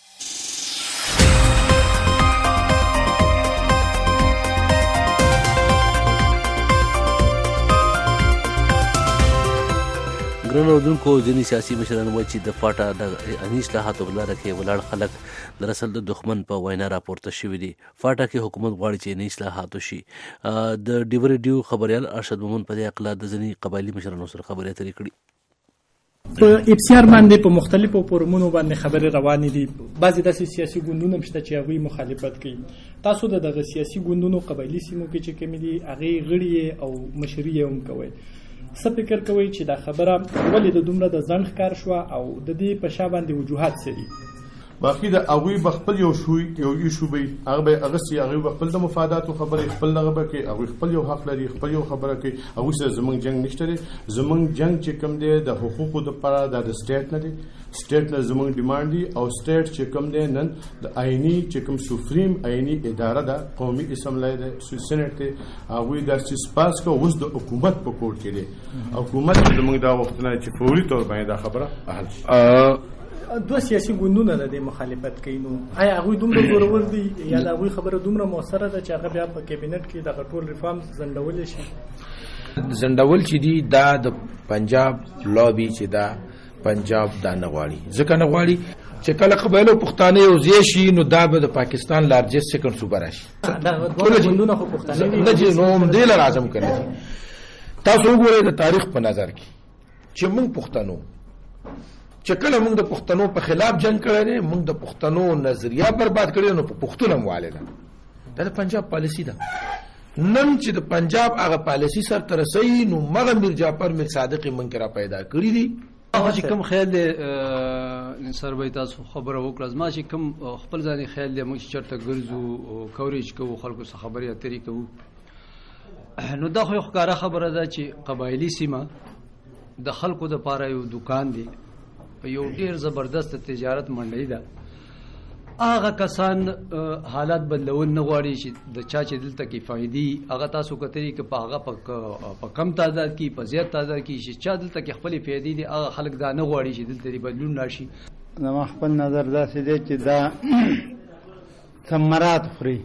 Speaker 2: ګرانو اورېدونکو، ځینې سیاسي مشران وایي چې د فاټا د عیني اصلاحاتو په لاره کې ولاړ خلک دراصل د دښمن په وینا راپورته شوي دي. فاټا کې حکومت غواړي چې عیني اصلاحات وشي. د ډیو ریډیو خبریال ارشد مومن په دې اقلا د ځینې قبایلي مشرانو سره خبرې اترې کړي.
Speaker 15: په اف سی آر باندې په مختلفو فورمونو باندې خبرې روانې دي. بعضې داسې سیاسي ګوندونه هم شته چې هغوی مخالفت کوي. تاسو د دغه سیاسي ګوندونو قبایلي سیمو کې چې کومې دي هغې غړي او مشري یې هم کوئ، څه فکر کوئ چې دا خبره ولې د دومره د ځنډ ښکار شوه او د دې په شا باندې وجوهات څه دي؟
Speaker 16: باقي د هغوی به خپل یو شوي یو ایشو به هغه به اغستې هغوی به خپل د مفاداتو خبرې خپل دغه به کوي، هغوی خپل یو حق لري، خپل یو خبره کوي. هغوی سره زموږ جنګ نشته دی. زموږ جنګ چې کوم دی د حقوقو دپاره دا د سټیټ نه دی. سټیټ نه زموږ ډیمانډ دي او سټیټ چې کوم دی نن د آئیني چې کوم سوفریم آئیني اداره ده قومي اسمبلی ده سینټ دی هغوی داسې سپاس کو اوس د حکومت په کوډ کې دی. حکومت زموږ دا وختونه چې فوري طور باندې دا خبره حل شي.
Speaker 15: دوه سیاسي ګوندونه د دې مخالفت کوي، نو آیا هغوی دومره زورور دي یا د هغوی خبره دومره مؤثره ده چې هغه بیا په کابینټ کې دغه ټول ریفارمز ځنډولی شي؟
Speaker 17: ځنډول چې دي دا د پنجاب لابي چې دا پنجاب دا نه غواړي، ځکه نه غواړي چې کله قبایلو پښتانه یو ځای شي نو دا به د پاکستان لارجسټ سیکنډ صوبه راشي.
Speaker 15: دغه دوه ګوندونه خو پښتانه دي
Speaker 17: نه چې نو هم دې لر اعظم کړي. تاسو وګورئ د تاریخ په نظر کې چې موږ پښتنو چې کله موږ د پښتنو په خلاف جنگ کړی دی، موږ د پښتنو نظریه برباد کړی نو په پښتون هم والي ده. دا د پنجاب پالیسي ده. نن چې د پنجاب هغه پالیسي سرته رسوي نو مغه میر جعفر میر صادق موږ را پیدا کړي دي.
Speaker 18: هغه چې کوم خیال دی انصار به تاسو خبره وکړه، زما چې کوم خپل ځاني خیال دی موږ چرته ګرځو کوریج کوو خلکو سره خبرې اترې کوو نو دا خو ښکاره خبره ده چې قبایلي سیمه د خلکو د پاره یو دکان دی، یو ډیر زبردست تجارت منډی ده. هغه کسان حالات بدلول نه غواړي چې د چا چې دلته کې فائدې هغه تاسو کتري کې په هغه په کم تعداد کې په زیات تعداد کې چې چا دلته کې خپل فائدې دي هغه خلک دا نه غواړي چې دلته بدلون راشي.
Speaker 19: زما خپل نظر داسې دی چې دا ثمرات خوري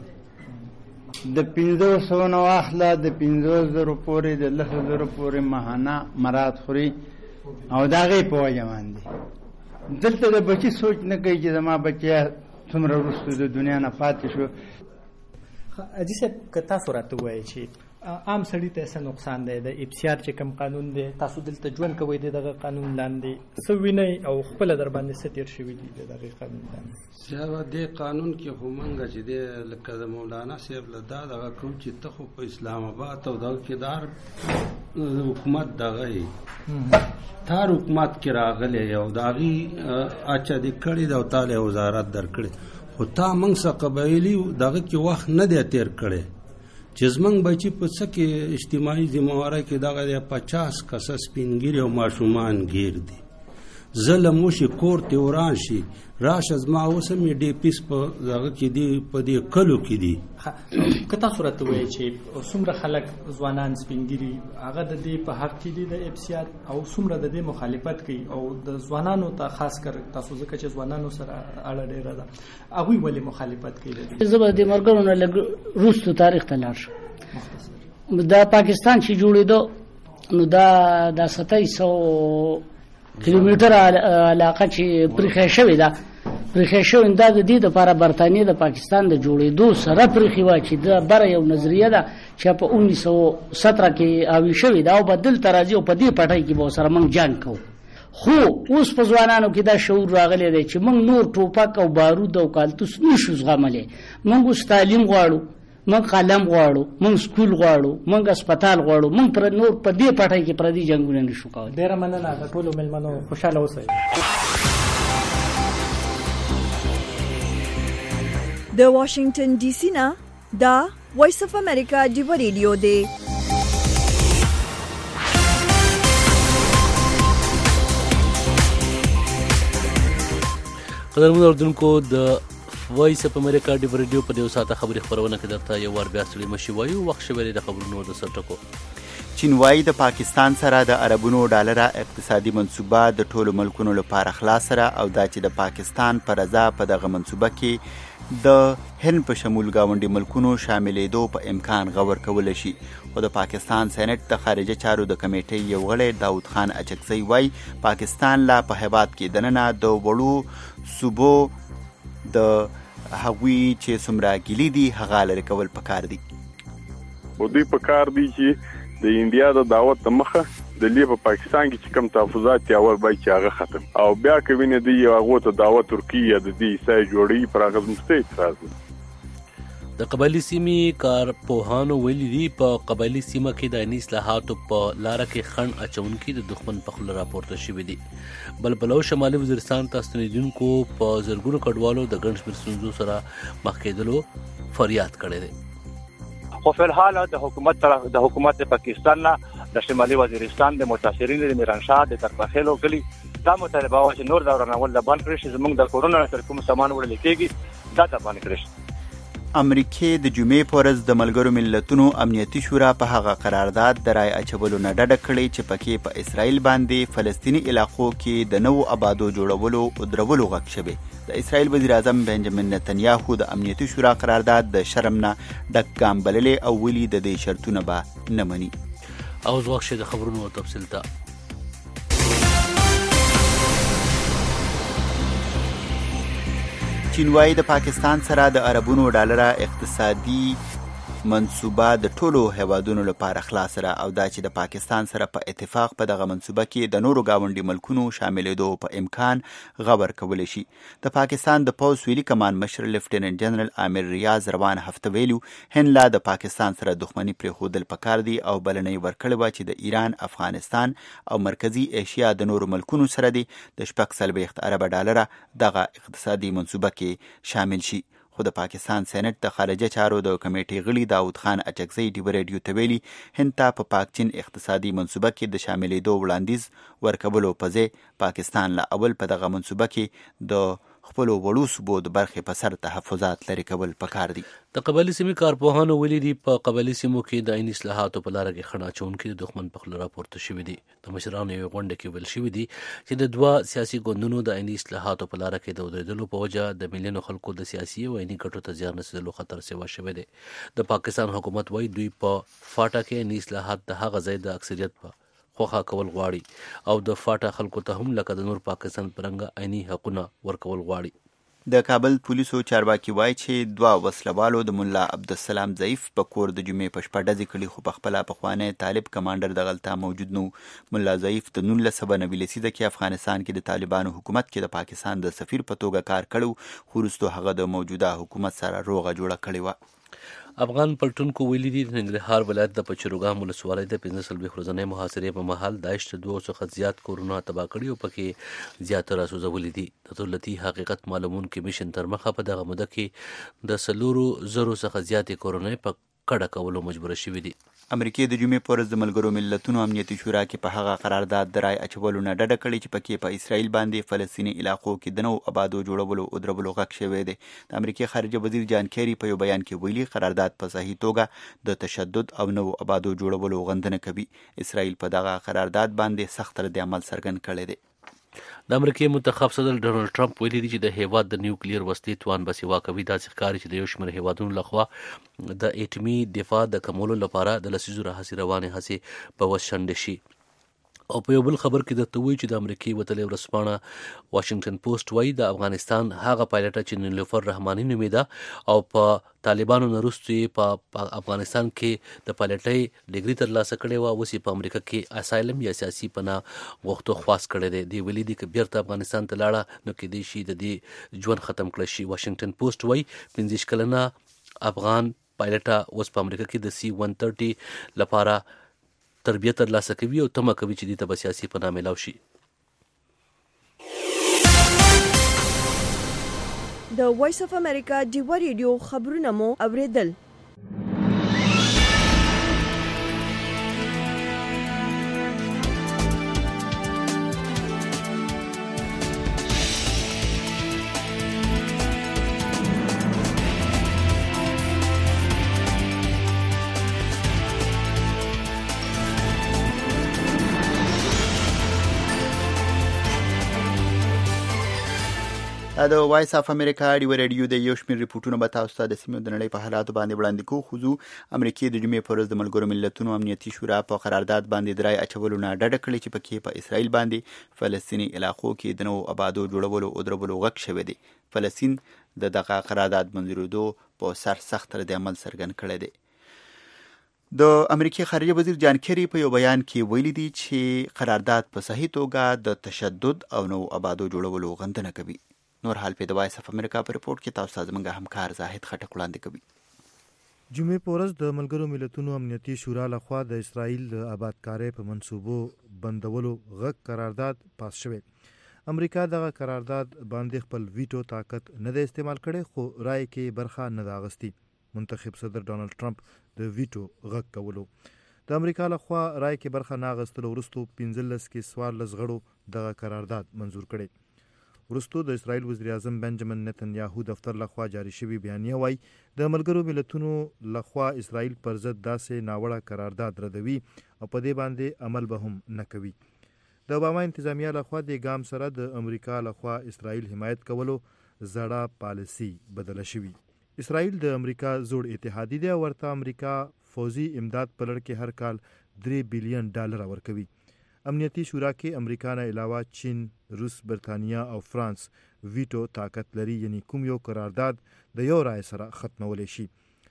Speaker 19: د پنځه سوه نه واخله د پنځوس زرو پورې د لسو زرو پورې ماهانه مراد خوري او د هغې په وجه باندې دلته د بچي سوچ نه کوي چې زما بچی څومره وروسته د دنیا نه پاتې شو.
Speaker 15: حاجي صاحب که تاسو راته ووایئ چې عام سړي ته څه نقصان دی د افسیار چې کوم قانون دی تاسو دلته ژوند کوئ د دغه قانون لاندې څه وینئ او خپله در باندې څه تېر شوي دي د دغې قانون لاندې؟
Speaker 20: صاحب دې قانون کې خو موږ چې دی لکه د مولانا صاحب له دا دغه کوم چې ته خو په اسلام آباد او دغه کې دار حکومت دغه یې تار حکومت کې راغلی او د هغې اچه دې کړې ده او تاله وزارت در کړې خو تا موږ څه قبایلي دغه کې وخت نه دی تېر کړی چې زموږ بچي په څه کې اجتماعي ذمهوارۍ کې دغه دی پچاس کسه سپینګیري او ماشومان ګیر دي ظلم وشي کور ته وران شي راشه زما اوس هم یې ډي پیس په دغه کې دي په دې کلو کې دي
Speaker 15: که تاسو راته ووایئ چې څومره خلک ځوانان سپینګیري هغه د دې په حق کې دي د افسیاد او څومره د دې مخالفت کوي او د ځوانانو ته خاص کر تاسو ځکه چې ځوانانو سره اړه ډېره ده هغوی ولې مخالفت کوي؟
Speaker 21: زه به د ملګرو نه لږ وروستو تاریخ ته لاړ شم. دا پاکستان چې جوړېدو نو دا د ستایي سوه کیلومتر علاقه چې پرېښی شوې ده پرېښی شوې دا د دې دپاره برطانیې د پاکستان د جوړېدو سره پرېښې وه چې د بره یو نظریه ده چې په اونیس سوه ستره کې اوي شوې ده او به دلته راځي او په دې پټۍ کې به ورسره موږ جنګ کوو. خو اوس په ځوانانو کې دا شعور راغلی دی چې موږ نور ټوپک او بارود او کالتوس نشو زغملی. موږ اوس تعلیم غواړو، موږ قلم غواړو، موږ سکول غواړو، موږ اسپتال غواړو، موږ پر نور په دې پټۍ کې پردي جنګونه نشو کولی.
Speaker 15: ډېره مننه د ټولو مېلمنو خوشحاله اوسئ.
Speaker 1: د واشنگټن ډي سي نه دا وایس اف امریکا ډیو ریډیو دی.
Speaker 2: قدرمن اردوونکو د وایس اف امریکا ډیو ریډیو په دې ساعته خبري خبرونه کې درته یو وار بیا ستړي مشي وایو وخت شوی د خبرونو د سرټکو.
Speaker 3: چین وايي د پاکستان سره د عربونو ډالره اقتصادي منصوبه د ټولو ملکونو لپاره خلاص سره او دا چې د پاکستان پر رضا په دغه منصوبه کې د هند په شمول گاونډي ملکونو شاملېدو په امکان غور کول شي. خو د پاکستان سېنات د خارجه چارو د کمیټې یو غړی داود خان اچکزی وايي پاکستان لا په هیواد کې دننه د وړو صوبو د هغوی چې څومره ګیلي دي هغه لرې کول پکار دي.
Speaker 4: دوی پکار دي چې د انډیا د دعوت مخه د لیبه پاکستان کې چې کوم تحفظات یا ور بای چې هغه ختم او بیا کوي نه دی هغه ته دعوت ترکیه د دې سای جوړي پر هغه مستعد راځي.
Speaker 2: د قبایلی سیمې کارپوهانو ویلي دي په قبایلی سیمه کې د عیني اصلاحاتو په لاره کې خنډ اچونکي د دښمن په خوله راپورته شوي دي. بل پلو شمالي وزیرستان ته ستنېدونکو په زرګونو کډوالو د ګڼ شمېر ستونزو سره مخ کېدلو فریاد کړی دی.
Speaker 5: خو فی الحال د حکومت طرف د حکومت پاکستان نه د شمالي وزیرستان د متاثرین د میرانشاه د ترپخېلو کلی دا مطالبه و چې نور دا ورنول د بند کړي چې زموږ د کورونا سره کوم سامان وړل کېږي دا د بند کړي.
Speaker 3: امریکې د جمعې په ورځ د ملګرو ملتونو امنیتي شورا په هغه قرارداد د رای اچولو نه ډډه کړې چې پکې په اسرائیل باندې فلسطینی علاقو کې د نوو آبادو جوړولو او درولو غږ شوی. د اسرائیل وزیر اعظم بنجامین نتنیاهو د امنیتي شورا قرارداد د شرم نه ډک ګام بللې او ویلي د دې شرطونه به نه مني.
Speaker 2: او ځوښ شه د خبرونو تفصیل ته
Speaker 3: چین وايي د پاکستان سره د عربونو ډالره اقتصادي منصوبه د ټولو هیوادونو لپاره خلاص را او دا چې د پاکستان سره په اتفاق په دغه منصوبه کې د نورو گاونډي ملکونو شاملېدو په امکان غور کولی شي. د پاکستان د پوځ ویلي کمان مشر لیفټیننټ جنرال عامر ریاض روان هفته ویلو هند لا د پاکستان سره دښمني پرېښودل پکار دي او بلنې ورکړې وه چې د ایران، افغانستان او مرکزي ایشیا د نورو ملکونو سره دي د شپږ څلوېښت اربه ډالره دغه اقتصادي منصوبه کې شامل شي. خو د پاکستان سېنات د خارجه چارو د کمیټې غړي داود خان اچکزی ډیو ریډیو ته ویلي هند ته په پاک چین اقتصادي منصوبه کې د شاملېدو وړاندیز ورکولو په ځای پاکستان له اول په دغه منصوبه کې د خپلو وړو صوبو د برخې په سر تحفظات لرې کول پکار دي.
Speaker 2: د قبایلي سیمې کارپوهانو ویلي دي په قبایلي سیمو کې د عیني اصلاحاتو په لاره کې خنډ اچونکي د دښمن په خوله راپورته شوي دي. د مشرانو یوې غونډه کې ویل شوي دي چې د دوه سیاسي ګوندونو د عیني اصلاحاتو په لاره کې د ودرېدلو په وجه د میلیونو خلکو د سیاسي او عیني ګټو ته زیان رسېدلو خطر سیوا شوی دی. د پاکستان حکومت وايي دوی په فاټا کې عیني اصلاحات د هغه ځای د اکثریت په خوښه کول غواړي او د فاټا خلکو ته هم لکه د نور پاکستان پرنګه عیني حقونه ورکول غواړي.
Speaker 3: د کابل پولیسو چارواکي وایي چې دوه وسلوالو د ملا عبدالسلام ضعیف په کور د جمعې په شپه ډزې کړي، خو په خپله پخوانی طالب کمانډر دغلته موجود نه و. ملا ضعیف د نولس سوه نوي لسیزه کې افغانستان کې د طالبانو حکومت کې د پاکستان د سفیر په توګه کار کړی، خو وروستو هغه د موجوده حکومت سره روغه جوړه کړې وه.
Speaker 2: افغان پلټونکو ویلي دي د ننګرهار ولایت د پچرګام ولسوالۍ د پنځه څلوېښت ورځنۍ محاصرې په مهال داعش د دوو څخه زیات کورونه تباه کړي او پکې زیاتره سوځولي دي. د دولتي حقیقت معلومونکي میشن تر مخه په دغه موده کې د څلورو زرو څخه زیاتې کورنۍ په کډه کولو مجبوره شوي دي.
Speaker 3: امریکې د جمعې په ورځ د ملګرو ملتونو امنیتي شورا کې په هغه قرارداد د رای اچولو نه ډډه کړې چې پکې په اسرائیل باندې فلسطیني علاقو کې د نوو آبادو جوړولو او درولو غږ شوی دی. د امریکې خارجه وزیر جان کیری په یو بیان کې ویلي قرارداد په صحیح توګه د تشدد او نوو آبادو جوړولو غندنه کوي. اسرائیل په دغه قرارداد باندې سخت رد عمل څرګند کړی دی.
Speaker 2: د امریکای منتخب صدر ډونالد ټرمپ ویلي دي چې د هیواد د نیوکلیر وسلې توان به سیوا کوي. داسې ښکاري چې د یو شمېر هیوادونو لخوا د اټومي دفاع د کمولو لپاره د لسیزو راهیسې روانې هڅې په وس شنډې شي. او په یو بل خبر کې درته وایي چې د امریکای وتلې ورځپاڼه واشنگټن پوسټ وایي د افغانستان هغه پایلټه چې نیلوفر رحماني نومیده او په طالبانو نه وروسته یې په افغانستان کې د پایلټۍ ډګري ترلاسه کړې وه، اوس یې په امریکا کې اسایلم یا سیاسي پناه غوښتو خواست کړی دی. دوی ویلي دي که بیرته افغانستان ته لاړه نو کیدای شي د دې ژوند ختم کړی شي. واشنگټن پوسټ وایي پنځه ویشت کلنه افغان پایلټه اوس په امریکا کې د سی ون تھرټي لپاره تربیه ترلاسه کوي او تمه کوي چې دې ته به سیاسي پناه میلاو شي.
Speaker 1: د وایس اف امریکا ډیوا ریډیو خبرونه مو اوریدل.
Speaker 3: د وایس اف امریکا ډیوا ریډیو د یو شمېر ریپورټونه به تاسو ته د سیمې د نړۍ په حالاتو باندې وړاندې کوو. خو زه امریکې د جمعې په ورځ د ملګرو ملتونو امنیتي شورا په قرارداد باندې د رای اچولو نه ډډه کړې چې پکې په اسرائیل باندې فلسطیني علاقو کې د نوو آبادو جوړولو او درولو غږ شوی دی. فلسطین د دغه قرارداد منظورېدو په سر سخت رد عمل څرګند کړی دی. د امریکای خارجه وزیر جان کیری په یو بیان کې ویلي دي چې قرارداد په صحیح توګه د تشدد او نوو آبادو جوړولو غندنه کوي. نور حال په د وایس اف امریکا په رپورت کې تاسو ته زموږ همکار زاهد خټک وړاندې کوي.
Speaker 8: جمعې په ورځ د ملګرو ملتونو امنیتي شورا لخوا د اسرائیل د آبادکارۍ په منصوبو بندولو غږ قرارداد پاس شوی. امریکا دغه قرارداد باندې خپل ویټو طاقت نه دی استعمال کړی، خو رای کې برخه نه ده اخیستې. منتخب صدر ډونالد ټرمپ د ویټو غږ کولو د امریکا لخوا رای کې برخه نه اخیستلو وروستو پنځلس کې څوارلس غړو دغه قرارداد منظور کړی. وروستو د اسرائیل وزیر اعظم بنجامین نتنیاهو دفتر لخوا جاری شوی بیانیه وایي د ملګرو ملتونو لخوا اسرائیل پر ضد داسې ناوړه قرارداد ردوي او په دې باندې عمل به هم نه کوي. د اوباما انتظامیه لخوا د ګام سره د امریکا لخوا اسرائیل حمایت کولو زړه پالیسي بدله شوی. اسرائیل د امریکا زوړ اتحادی دی او ورته امریکا فوزي امداد په لړ کې هر کال درې بلیون ډالر ورکوي. امنیتي شورا کې امریکا نه علاوه چین، روس، برطانیا او فرانس ویټو طاقت لري، یعنی کوم یو قرارداد د یو رای سره ختمولی شي.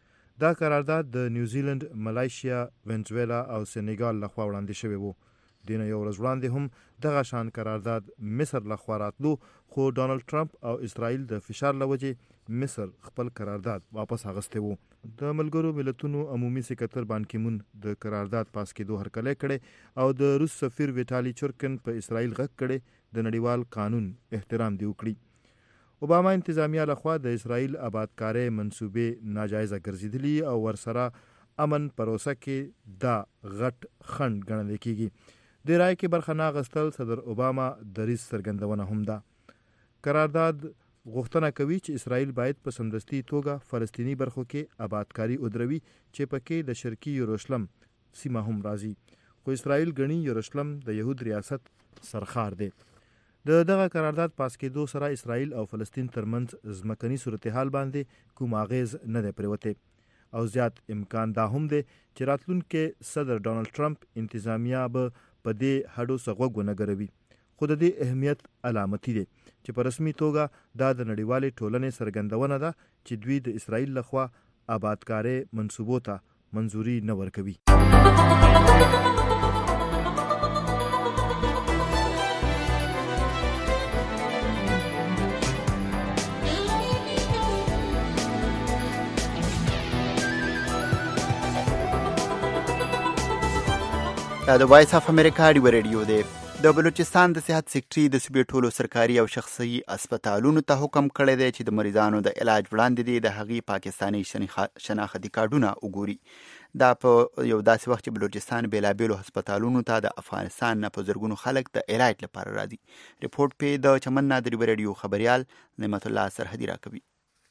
Speaker 8: دا قرارداد د نیوزیلند، ملایشیا، وینزویلا او سینیګال لخوا وړاندې شوی وو. دینه یو ورځ وړاندې هم دغه شان قرارداد مصر لخوا راتلو، خو ډونالد ټرمپ او اسرائیل د فشار له وجې مصر خپل قرارداد واپس اخیستی وو. د ملګرو ملتونو عمومي سکرتر بان کی مون د قرارداد پاس کېدو هرکلی کړی او د روس سفیر ویټالي چورکن په اسرائیل غږ کړی د نړیوال قانون احترام دی وکړي. اوباما انتظامیه لخوا د اسرائیل آبادکارۍ منصوبې ناجایزه ګرځېدلي او ورسره امن پروسه کې دا غټ خنډ ګڼل کېږي. د رای کې برخه نه اخیستل صدر اوباما دریځ څرګندونه هم ده. قرارداد غوښتنه کوي چې اسرائیل باید په سمدستي توګه فلسطینی برخو کې آبادکاری ودروي چې پکې د شرقي یروشلم سیمه هم راځي، خو اسرائیل ګڼي یروشلم د یهود ریاست سرخار دی. د دغه قرارداد پاس کېدو سره اسرائیل او فلسطین ترمنځ ځمکني صورتحال باندې کوم اغیز نه دی پرېوتی او زیات امکان دا هم دی چې راتلونکي صدر ډونالد ټرمپ انتظامیه به په دې هډو څه غوږ ونه ګروي.
Speaker 7: خو د دې اهمیت علامتي دی چې په رسمي توګه دا د نړیوالې ټولنې څرګندونه ده چې دوی د اسرائیل لخوا آبادکارۍ منصوبو ته منظوري نه ورکوي.
Speaker 3: دا د وایس اف امریکا ډیو ریډیو دی. د بلوچستان د صحت سکتري د صوبې ټولو سرکاري او شخصي اسپیټالونو ته حکم کړی دی چې د مریضانو د علاج وړاندې دي د هغې پاکستاني شناختي کارډونه وګوري. دا په یو داسې وخت چې بلوچستان بیلابیلو هسپتالونو ته د افغانستان نه په زرګونو خلک د علاج لپاره راځي. ریپورټ پې د چمن نه د ډیو ریډیو خبریال نعمت الله سرحدي راکوي.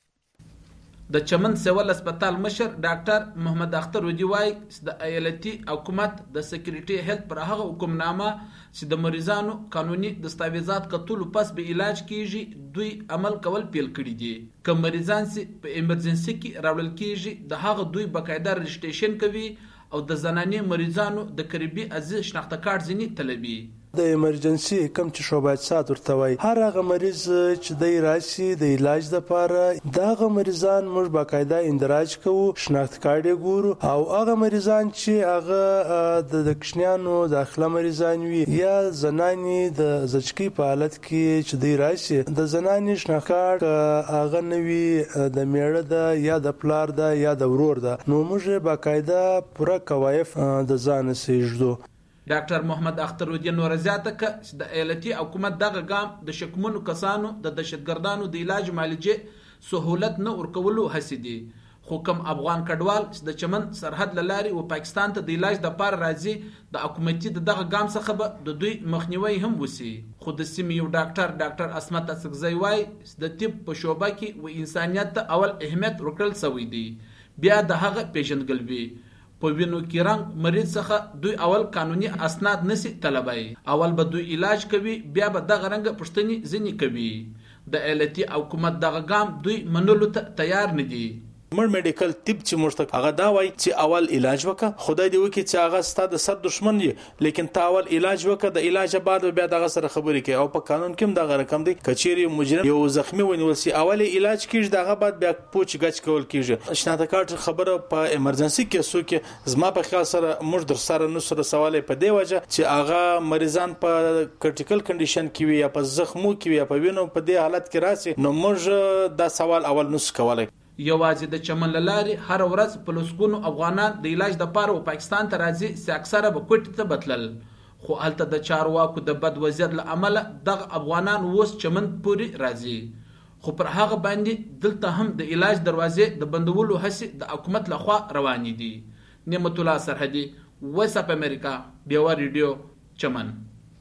Speaker 6: د چمن سیول اسپیټال مشر ډاکټر محمد اختر ودی وای چې د ایالتي حکومت د سکیورټي هیلث پر هغه حکمنامه چې د مریضانو قانوني دستاویزات کتلو پس به علاج کیږي دوی عمل کول پیل کړي دي. که مریضان سي په ایمرجنسي کې راوړل کیږي د هغه دوی باقاعده رجسټریشن کوي او د زنانې مریضانو د قریبي عزیز شناخته کارت ځینی طلبي.
Speaker 22: د ایمرجنسي کم چې شوبات سات ورته وای هر هغه مریض چې د راشي د علاج لپاره دغه مریضان موږ باقاعده اندراج کوو شناخت کارت ګورو او هغه مریضان چې هغه د کښنیانو داخله مریضان وي یا زنانې د زچکی په حالت کې چې د راشي د زنانې شناخت کارت هغه نوي د میړه د یا د پلار د یا د ورور د نو موږ باقاعده پوره کوایف د ځان سېږدو.
Speaker 6: ډاکټر محمد اختر ودی نور زیاته ک چې د ایالتي حکومت دغه ګام د شکمنو کسانو د دهشتګردانو د علاج معالجې سهولت نه ورکولو هڅې دي. خو کوم افغان کډوال چې د چمن سرحد لاري او پاکستان ته د علاج د پار راځي د حکومتي دغه ګام څخه به د دوی مخنیوي هم وسی. خو د سیمې یو ډاکټر ډاکټر اسمت اسقزی وای د طب په شوبه کې و انسانیت ته اول اهمیت ورکړل شوی دی بیا د هغه پیژندګلوي په وینو کې رنګ مریض څخه دوی اول قانوني اسناد نسی طلبای اول به دوی علاج کوي بیا به دغه رنګ پښتني ځنی کوي. د ایالتي حکومت دغه ګام دوی منلو ته تیار نه دي.
Speaker 22: مړ میډیکل طب چې موږ هغه دا وای چې اول علاج وکړه خدای دې وکړي چې هغه ستاسو د صد دشمن دی لیکن تا اول علاج وکړه د علاج بعد بیا دغه سره خبرې کوي او په قانون کې هم دغه رقم دی کچيري مجرم یو زخمی ونیول سي اول علاج کیږي دغه بعد بیا پوچ غچ کول کیږي. شناخته کارت خبره په ایمرجنسي کې سو کې زما په خیال سره موږ در سره نو سره سوال په دی وجه چې هغه مریضان په کرټیکل کنډیشن کې وي یا په زخمو کې وي یا په وینو په دې حالت کې راسي نو موږ دا سوال اول نس کولای.
Speaker 6: یوازې د چمن لاري هر ورځ په لسګونو افغانان د علاج د پاره او پاکستان ته راځي چې اکثره به کوټ ته بتلل خو هلته د چارواکو د بد وضعیت له امله دغه افغانان اوس چمن پوري راځي خو پر هغه باندې دلته هم د علاج دروازې د بندولو هڅې د حکومت لخوا روانې دي. نعمت الله سرحدي وایس اف امریکا ډیو ریډیو چمن.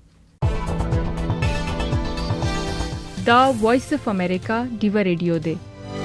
Speaker 23: دا وایس اف امریکا ډیو ریډیو دی.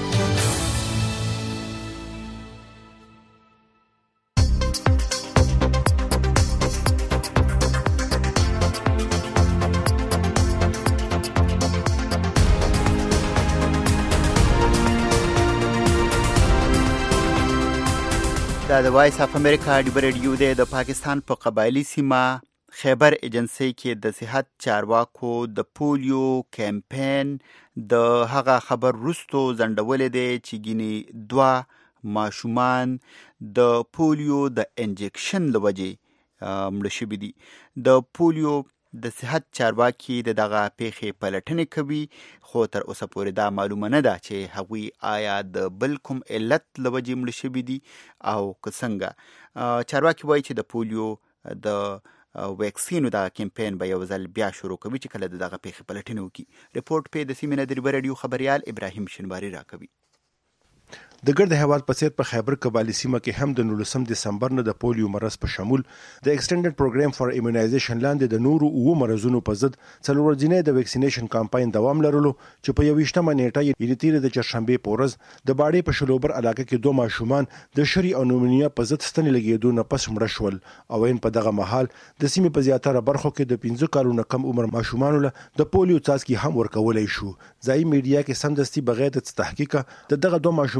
Speaker 3: دا د وایس اف امریکا ډیو ریډیو دی. د پاکستان په قبایلی سیمه خیبر ایجنسی کې د صحت چارواکو د پولیو کمپاین د هغه خبر وروسته ځنډولې دی چې ګینې دوه ماشومان د پولیو د انجکشن له وجې مړه شوي دي. د پولیو د صحت چارواکي د دغه پیښې پلټنې کوي خو تر اوسه پورې دا معلومه نه ده چې هغوی آیا د بل کوم علت له وجې مړه شوي دي او که څنګه. چارواکي وایي چې د پولیو د ویکسینو دغه کمپین به یو ځل بیا شروع کوي چې کله د دغه پیښې پلټنه وکړي. ریپورټ پې د سیمې نه د ډیو ریډیو خبریال ابراهیم شینواري راکوي.
Speaker 24: د ګرد هیواد په څیر په خیبر قبایلی سیمه کې هم د نولسم دسمبر نه د پولیو مرض په شمول د ایکسټنډډ پروګرام فار ایمونایزیشن لاندې د نورو اوو مرزونو په ضد څلور ورځې د ویکسینیشن کمپاین دوام لرلو چې په یوویشتمه نیټه یې تیر د چهارشنبه په ورځ د باډې په شلوبر علاقې کې دوه ماشومان د شری او نومونیا په ضد ستنې لګېدو نه پس مړه شول او ان په دغه مهال د سیمې په زیاتره برخو کې د پنځه کالونو کم عمر ماشومان له د پولیو څاڅکي هم ورکولای شو. ځای میډیا کې سمدستي بغیر د تحقیق د دغه دوه ماشومان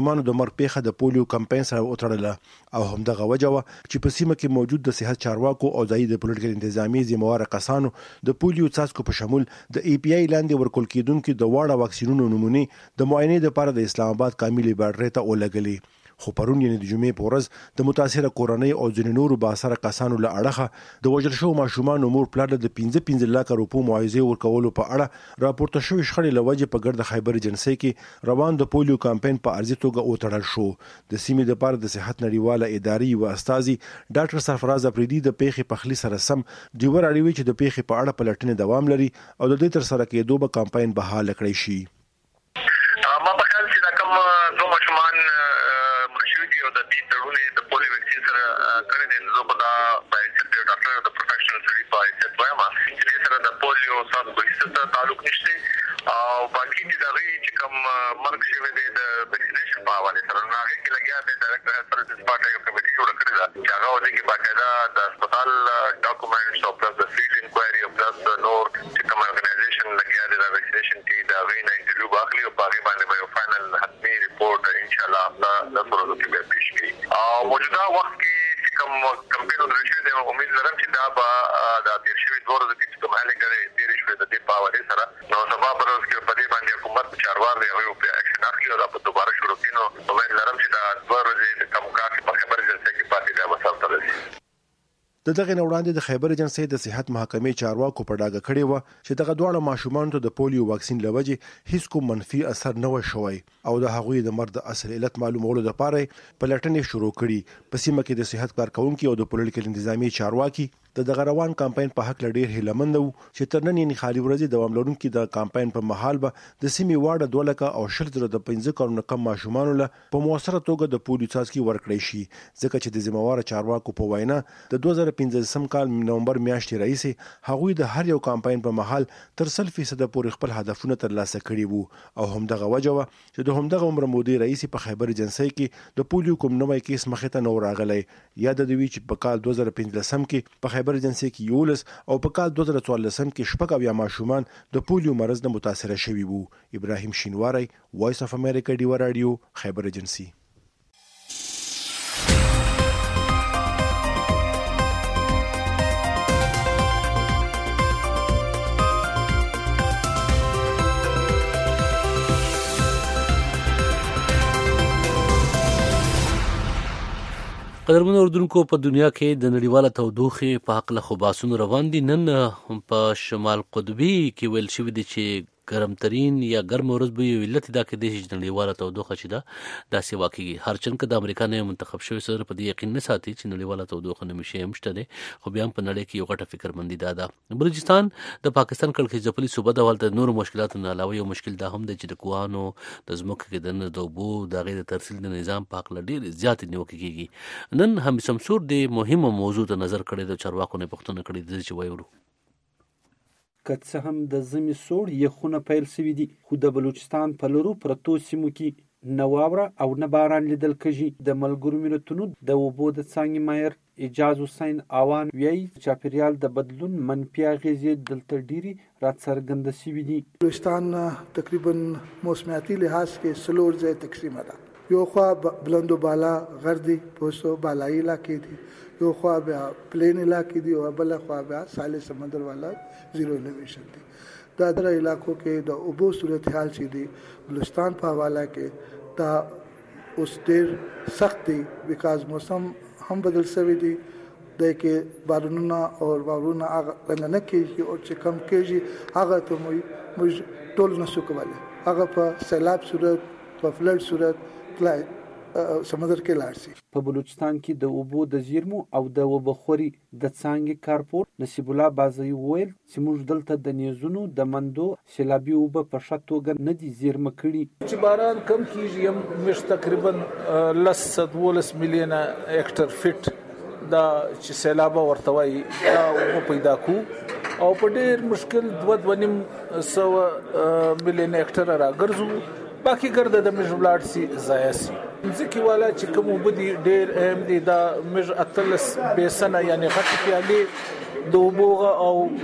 Speaker 24: ماشومان د مرګ پیښه د پولیو کمپاین سره وتړله او همدغه وجه وه چې په سیمه کې موجود د صحت چارواکو او ځایي د پولیټیکل انتظامی ذمهواره کسانو د پولیو څاڅکو په شمول د ای پی آی لاندې ورکول کېدونکو د واړه واکسینونو نمونې د معاینې لپاره د اسلام آباد کامل لیبارټرۍ ته ولګلې. خو پرون یعنې د جمعې په ورځ د متاثره کورنۍ او ځینې نورو بااثره کسانو له اړخه د وژل شوو ماشومانو مور پلار د پنځه پنځه لکه روپو معاوضې ورکولو په اړه راپورته شوې شخړې له وجې په ګرد خیبر ایجنسۍ کې روان د پولیو کمپاین په عرضي توګه وتړل شو. د سیمې دپاره د صحت نړیواله ادارې یوه استازي ډاکټر سرفراز افریدي د پیښې پخلي سره سم ډیوه راړوي چې د پیښې په اړه پلټنې دوام لري او د دې ترسره کېدو به کمپاین بحاله کړی شي.
Speaker 9: ما په خیال چې دا کوم دوه ماشومان او د دې تړونې د پولیو ویکسین سره کړی دی، زه به دا باید د ډاکټر د پروفیشنل سړي په حیثیت وایم چې دې سره د پولیو څاڅکو هېڅ تعلق نشته او باقي چې د هغوی چې کوم مرګ شوی دی د ویکسینیشن په حوالې سره نو هغې کې لګیا دی ډایرکټر هیلث سروسز ډپارټمنټ یو کمیټي جوړه کړې ده چې هغه ورته کې باقاعده د هسپتال ډاکومنټس او پلس د فیلډ انکوایري او پلس نور چې کوم ارګنایزیشن لګیا دی د ویکسینیشن کې د هغوی نه انټرویو به اخلي او په هغې باندې به یو فاینل حتمي ریپورټ انشاءالله همدا لسو ورځو کې بیا پیش کړي او موجوده وخت کې چې کوم کمپین ودرول شوی دی امید لرم چې دا به د تېر شوي دوه ورځو کې چې کوم هلې ګډې تېرې شوې د دې په حوالې سره نو سبا په ورځ کې په دې باندې حکومت چارواک دی هغوی به اکشن اخلي او دا به دوباره شروع کړي. نو امید لرم چې دا دوه ورځې د کوم کار چې په خیبر ایجنسۍ کې پاتې دی به سرته رسي.
Speaker 24: د دغه نه وړاندې د خیبر ایجنسۍ د صحت محکمې چارواکو په ډاګه کړې وه چې دغه دواړه ماشومانو ته د پولیو واکسین له وجې هیڅ کوم منفي اثر نه وی شوی او د هغوی د مرګ د اصل علت معلومولو دپاره پلټنې شروع کړي. په سیمه کې د صحت کارکوونکي او د پولیټیکل انتظامی چارواکي د دغه روان کمپاین په حق ډېر هیلهمند وو چې تر نن یې خالي ورځې دوام لرونکي د کمپاین په مهال به د سیمې واړه دوه لکه او شل زره د پنځه کلونو کم ماشومانو له په مؤثره توګه د پولیو څاڅکي ورکړی شي، ځکه چې د ذمهواره چارواکو په وینا د دوه زره پنځلسم کال نومبر میاشتې راهیسې هغوی د هر یو کمپاین په مهال تر سل فیصده پورې خپل هدفونه ترلاسه کړي وو او همدغه وجه وه چې د همدغه عمر مودې راهیسې په خیبر ایجنسۍ کې د پولیو کوم نوی کیس مخې ته نه و راغلی. یاد د دوی چې په کال دوه زره پنځلسم کې په خیبر ایجنسۍ کې یولس او په کال دوه زره څوارلسم کې شپږ اویا ماشومان د پولیو مرض نه متاثره شوي وو. ابراهیم شینواری، وایس اف امریکا، ډیوه راډیو، خیبر ایجنسۍ.
Speaker 2: قدرمنو اردوونکو، په دنیا کې د نړیواله تودوخې په هکله خو بحثونه روان دي. نن په شمال قطبي کې ویل شوي دي چې ګرمترین یا ګرم ورځ به یو علت دا کېدای شي چې نړیواله تودوخه چې ده داسې واقعي هرچند که د امریکا نه منتخب شوی صدر په دې یقین نه ساتي چې نړیواله تودوخه نومي هم شته دی، خو بیا هم په نړۍ کې یو غټه فکرمندي دا ده. بلوچستان د پاکستان کړکېچ ځپلي صوبه ده، هلته د نورو مشکلاتو نه علاوه یو مشکل دا هم دی چې د کوهانو د ځمکو کې دننه د اوبو د هغې د ترسیل د نظام په هکله ډېرې زیاتې نیوکې کېږي. نن هم شمسور د مهمه موضوع ته نظر کړی د چارواکو نه پوښتنه کړې ده چې وایي ورو
Speaker 10: که څه هم د ژمي سوړ یخونه پیل شوي دي، خو د بلوچستان په لرو پرتو سیمو کې نه واوره او نه باران لیدل کېږي. د ملګرو ملتونو د اوبو د څانګې ماهر اعجاز حسین آوان وایي چاپیریال د بدلون منفي اغېزې دلته ډېرې راڅرګنده شوي دي.
Speaker 11: بلوچستان تقریبا موسمیاتي لحاظ کې څلور ځای تقسیمه ده. یو خوا بلند و بالا غر دي، پوسو بالایي علاقې دي، یو خوا بیا پلین علاقې دي او بله خوا بیا ساحل سمندر والا زیرو الیویشن دي. دا در علاقو کې د اوبو صورتحال چې دي بلوچستان په حواله کې دا اوس ډېر سخت دي، بیکاز موسم هم بدل شوی دي. د کې بارونونه او بارونه هغه څنګه نه کېږي او چې کم کېږي هغه ته موږ ټول نشو کولی، هغه په سیلاب صورت په فلډ صورت سمندر کې لاړ شي.
Speaker 10: په بلوچستان کې د اوبو د زیرمو او د اوبخوري د څانګې کارپور نصیب الله بازي وویل چې موږ دلته د نیزونو د مندو سیلابي اوبه په ښه توګه نه دي زیرمه کړي.
Speaker 6: چې باران کم کیږي هم موږ تقریبا لس دولس میلیونه هکټر فټ دا چې سیلاب ورته وایي دا اوبه پیدا کو او په ډېر مشکل دوه دوه نیم سوه میلیونه هکټره راګرځو، باقي ګرده د مژ ولاړ سي ضایع سي. ځکه والا چې کوم اوبه دي ډېر اهم دي، دا مژ اتلس بیسنه یعنې غټې پیالې د اوبو او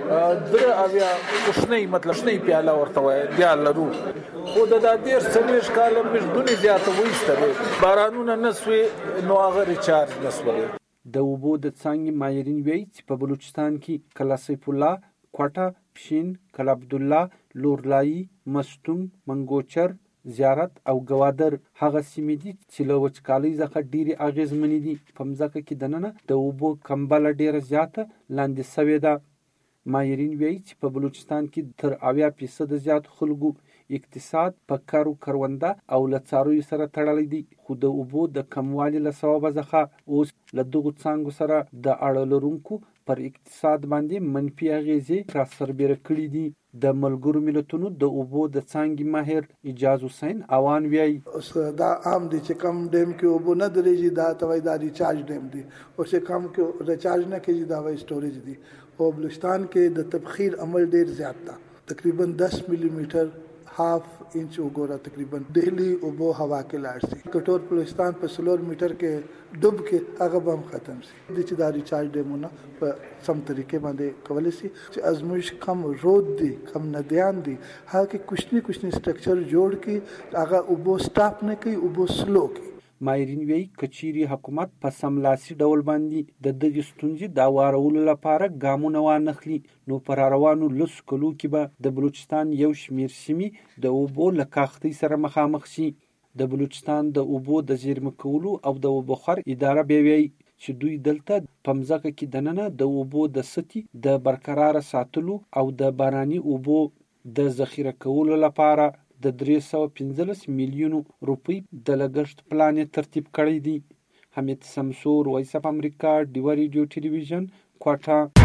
Speaker 12: در اویا کوشنۍ مطلب شنۍ پیاله ورته وای بیا لرو خو د دیر سرویس کال مش دونی زیاته وېستله بارانونه نسوي نو هغه ریچارج نسوي.
Speaker 10: د اوبو د څنګه ماهرین وایي چې په بلوچستان کې کلا سیف الله، کوټه، پشین، کلا عبدالله، لورلای، مستون، منګوچر، زیارت او گوادر هغه سیمې دي چې له وچکالۍ څخه ډېرې اغېزمنې دي. په مځکه کې دننه د اوبو کمبله ډېره زیاته لاندې سوې ده. ماهرین وایي چې په بلوچستان کې تر اویا فیصد زیات خلکو اقتصاد په کارو کرونده او له څارویو سره تړلی دی، خو د اوبو د کموالي له سببه څخه اوس له دغو څانګو سره د اړه لرونکو پر اقتصاد باندې منفي اغېزې را سربېره کړي دي. د ملګرو ملتونو د اوبو د څانګې ماهر اجاز حسین اوان وایي
Speaker 11: دا عام دي چې کم ډیم کې اوبو نه درېږي دا ته وایي دا ریچارج ډیم دی، او چې کم کې ریچارج نه کېږي دا وایي سټوریج دی. او بلوچستان کې د تبخیر عمل ډېر زیات ده، تقریبا دس ملي میټر هاف انچ وګوره تقریبا ډیلی اوبو هوا کې لاړ شي. کټور بلوچستان په سلور میټر کې ډوب کې هغه به هم ختم شي. د چې دا ریچارج ډیمونه په سم طریقې باندې کولی شي چې ازمویش کم رود دي کم ندیان دي هغه کې کوچني کوچني سټرکچر جوړ کړي هغه اوبو سټاپ نه کوي اوبو سلو کوي.
Speaker 10: ماهرین وایي کچيري حکومت په سملاسي ډول باندې د دغې ستونزې د هوارولو لپاره ګامونه وانخلي نو پر روانو لسو کلو کې به د بلوچستان یو شمېر سیمې د اوبو له کاختۍ سره مخامخ شي. د بلوچستان د اوبو د زیرمه کولو او د اوبو خور اداره بیا وایي چې دوی دلته په مځکه کې دننه د اوبو د سطحې د برقراره ساتلو او د باراني اوبو د ذخیره کولو لپاره د درې سوه پنځلس میلیونو روپۍ د لګښت پلان یې ترتیب کړی دی. حمید سمسور، وایس اف امریکا، ډیوا ریډیو ټلویزیون، کوټه.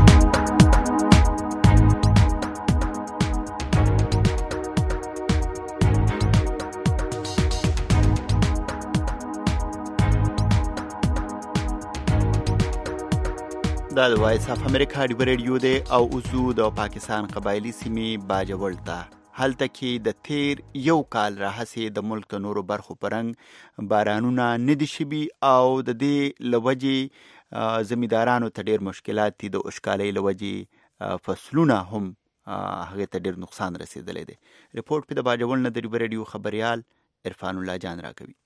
Speaker 3: دا د وایس اف امریکا ډیوا ریډیو دی او اوسو د پاکستان قبایلی سیمې باجوړ ته هلته کې د تیر یو کال راهسې د ملک د نورو برخو پرنګ بارانونه نه دي شوي او د دې له وجې زمیندارانو ته ډېر مشکلات دي. د وچکالۍ له وجې فصلونه هم هغې ته ډېر نقصان رسېدلی دی. رپورټ په د باجوړ نه د ډیوا ریډیو خبریال عرفان الله جان راکوي.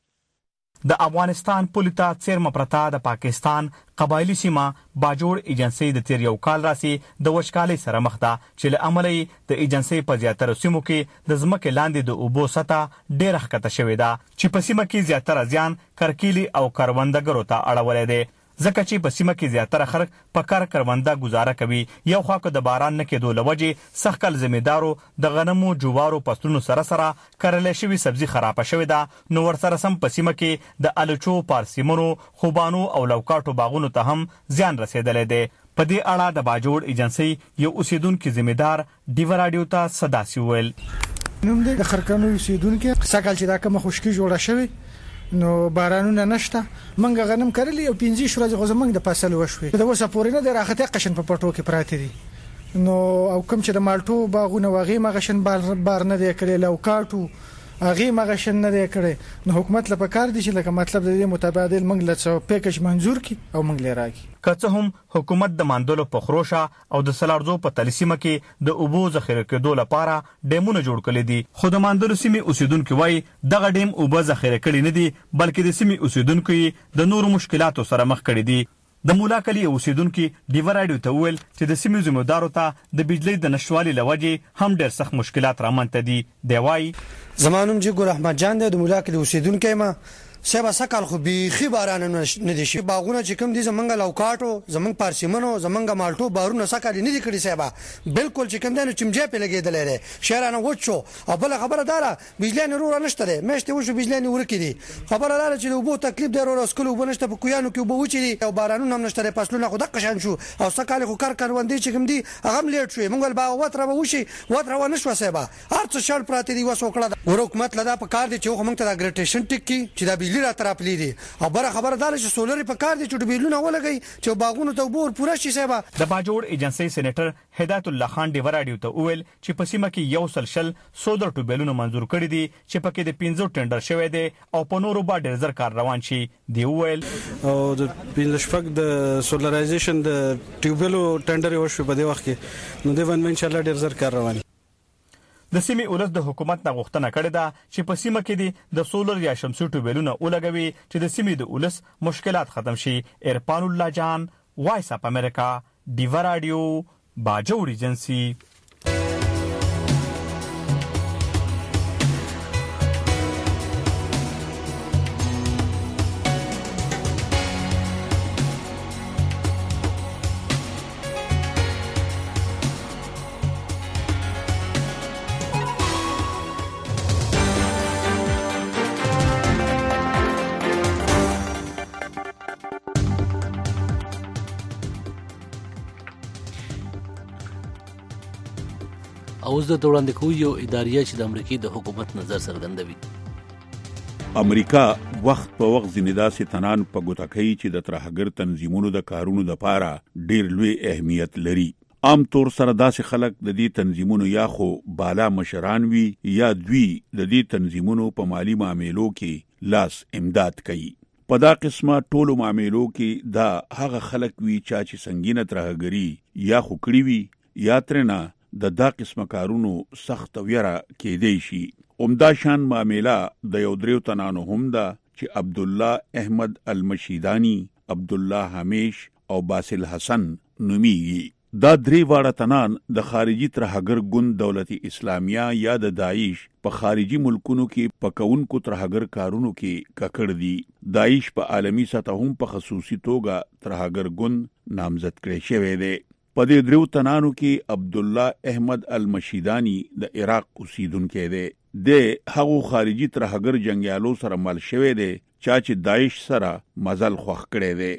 Speaker 13: د افغانستان پولیتا څیرمه پرتا د پاکستان قبایلی سیمه باجوړ ایجنسی د تیر یو کال راسي د وچکالۍ سره مخ ده چې له امله د ایجنسی په زیاتره سیمو کې د ځمکې لاندې د اوبو سطح ډېره ښکته شوې ده چې په سیمه کې زیاتره زیان کرکیلي او کروندګرو ته اړولی دی ځکه چې په سیمه کې زیاتره خلک په کار کرونده ګزاره کوي. یو خوا که د باران نه کېدو له وجې سږ کال زمیندارو د غنمو جوارو فصلونو سره سره کرلی شوي سبزي خرابه شوې ده نو ورسره سم په سیمه کې د الوچو، پارسیمونو، خوبانو او لوکاټو باغونو ته هم زیان رسېدلی دی. په دې اړه د باجوړ ایجنسۍ یو اوسیدونکي زمیندار ډیوا راډیو ته څه داسې وویل.
Speaker 14: نوم دی د خرکانو اوسیدونکي. سږ کال چې دا کومه خشکي جوړه شوې نو بارانونه نشته، منګه غنم کرلی او پنځه شورا غوځه منګ د فصل وشوي د وسه پورې نه د راخته قشن په پټو کې پراته دي نو او کوم چې د مالټو باغونه وغه مغشن بار بار نه دی کړی لوکاټو هغه مغشن نه دی کړی نو حکومت لپاره کار دي چې لکه مطلب د دې متبادل منګ له پیکج منزور کی او منګ لراکی.
Speaker 13: که څه هم حکومت د ماندلو په خروشه او د سلارزو په تلسیمه کې د اوبو ذخیره کېدو لپاره ډیمونه جوړ کړي دي خو د ماندلو سیمې اوسیدونکو وایي دغه ډیم اوبه ذخیره کړي نه دي بلکې د سیمې اوسیدونکو د نورو مشکلاتو سره مخ کړي دي. د مولا کلی اوسیدونکو ډیوا راډیو ته وویل چې د سیمې ذمہدارو ته د بجلی د نشټوالي له وجې هم ډېر سخت مشکلات رامنځته دي. دی وایي
Speaker 16: زمانوم چې ګل احمد جان دی د مولا کلی اوسیدونکی ما سبا سکل خو بیخي باران نه دي شي باغونه چې کوم دي زمونږ لوکاټو زمونږ پارسیمنو زمونږ مالټو بارونه سکل نه دي کړي سبا بالکل چې کوم دنه چمجه په لګیدل لري شهرانه وچو او بل خبره داره بجلی نه ورو نشته ده مشته وشو بجلی نه ورکی دي خبره داره چې وبو تکلیف دی ورو اسکول وبو نشته په کویانو کې وبو وچی او بارانونه هم نشته فصلونه خو دغه شان شو او سکل خو کار کاروندې چې کوم دي هغه لیټ شو مونږ باغ وتر به وشي وتر و نشو سبا هر څه شال پراته دي وسوکړه ور حکومت لدا په کار دي چې خو مونږ ته د اګریټیشن ټیک کی چې دا بجلی را ترپلی دي او بره خبره ده چې سولر په کار دي چې ټوبیلونه ولګي چې باغونو ته وبور پوره شي صاحب.
Speaker 13: د باجوړ ایجنسی سېنیټر هدایت الله خان ډیور راډیو ته وویل چې په سیمه کې یو سل شل سولر ټوبیلونه منظور کړي دي چې پکې د پنځه ټندر شوی دی او په نورو با ډېر زر کار روان شي. دی وویل
Speaker 17: او د پنځه شپږ د سولرایزیشن د ټوبیلو ټندر وشو په دې وخت کې نو د ون ان شاء الله ډېر زر کار روان.
Speaker 13: د سیمې ولس د حکومت نه غوښتنه کړې ده چې په سیمه کې دي د سولر یا شمسي ټوبیلونه ولګوي چې د سیمې د ولس مشکلات ختم شي. ارفان الله جان، وایس اپ امریکا، ډیور راډیو، باجوړ ایجنسی.
Speaker 2: اوس د وړاندې کوو یو اداریه چې د امریکای د حکومت نظر څرګندوي.
Speaker 18: امریکا وخت په وخت ځینې داسې تنان په ګوته کوي چې د ترهګر تنظیمونو د کارونو دپاره ډیر لوی اهمیت لري. عام طور سره داسې خلک د دې تنظیمونو یا خو بالا مشران وي یا دوی د دې تنظیمونو په مالی معاملو کې لاس امداد کوي. په دا قسمه ټولو معاملو کې دا هغه خلک وي چې سنگینه ترهګري یا خو کړي وي یا ترنه د دا قسمه کارونو سخت ویره کېدی شي. عمده شان معامله د یو دریو تنانو هم ده چې عبد الله احمد المشیدانی، عبد الله همیش او باسل حسن نومیږي. دا درې واړه تنان د خارجي ترهګر ګوند دولت اسلامیه یا د داعش په خارجي ملکونو کې په کوونکو ترهګر کارونو کې ککړ دي. داعش په عالمی سطح هم په خصوصي توګه ترهګر ګوند نامزد کړی شوی دی. په دې دریو تنانو کې عبد الله احمد المشیدانی د عراق اوسیدونکی دی. د هغو خارجي ترهګر جنگیالو سره مل شوی دی چې داعش سره مزل خوښ کړی دی.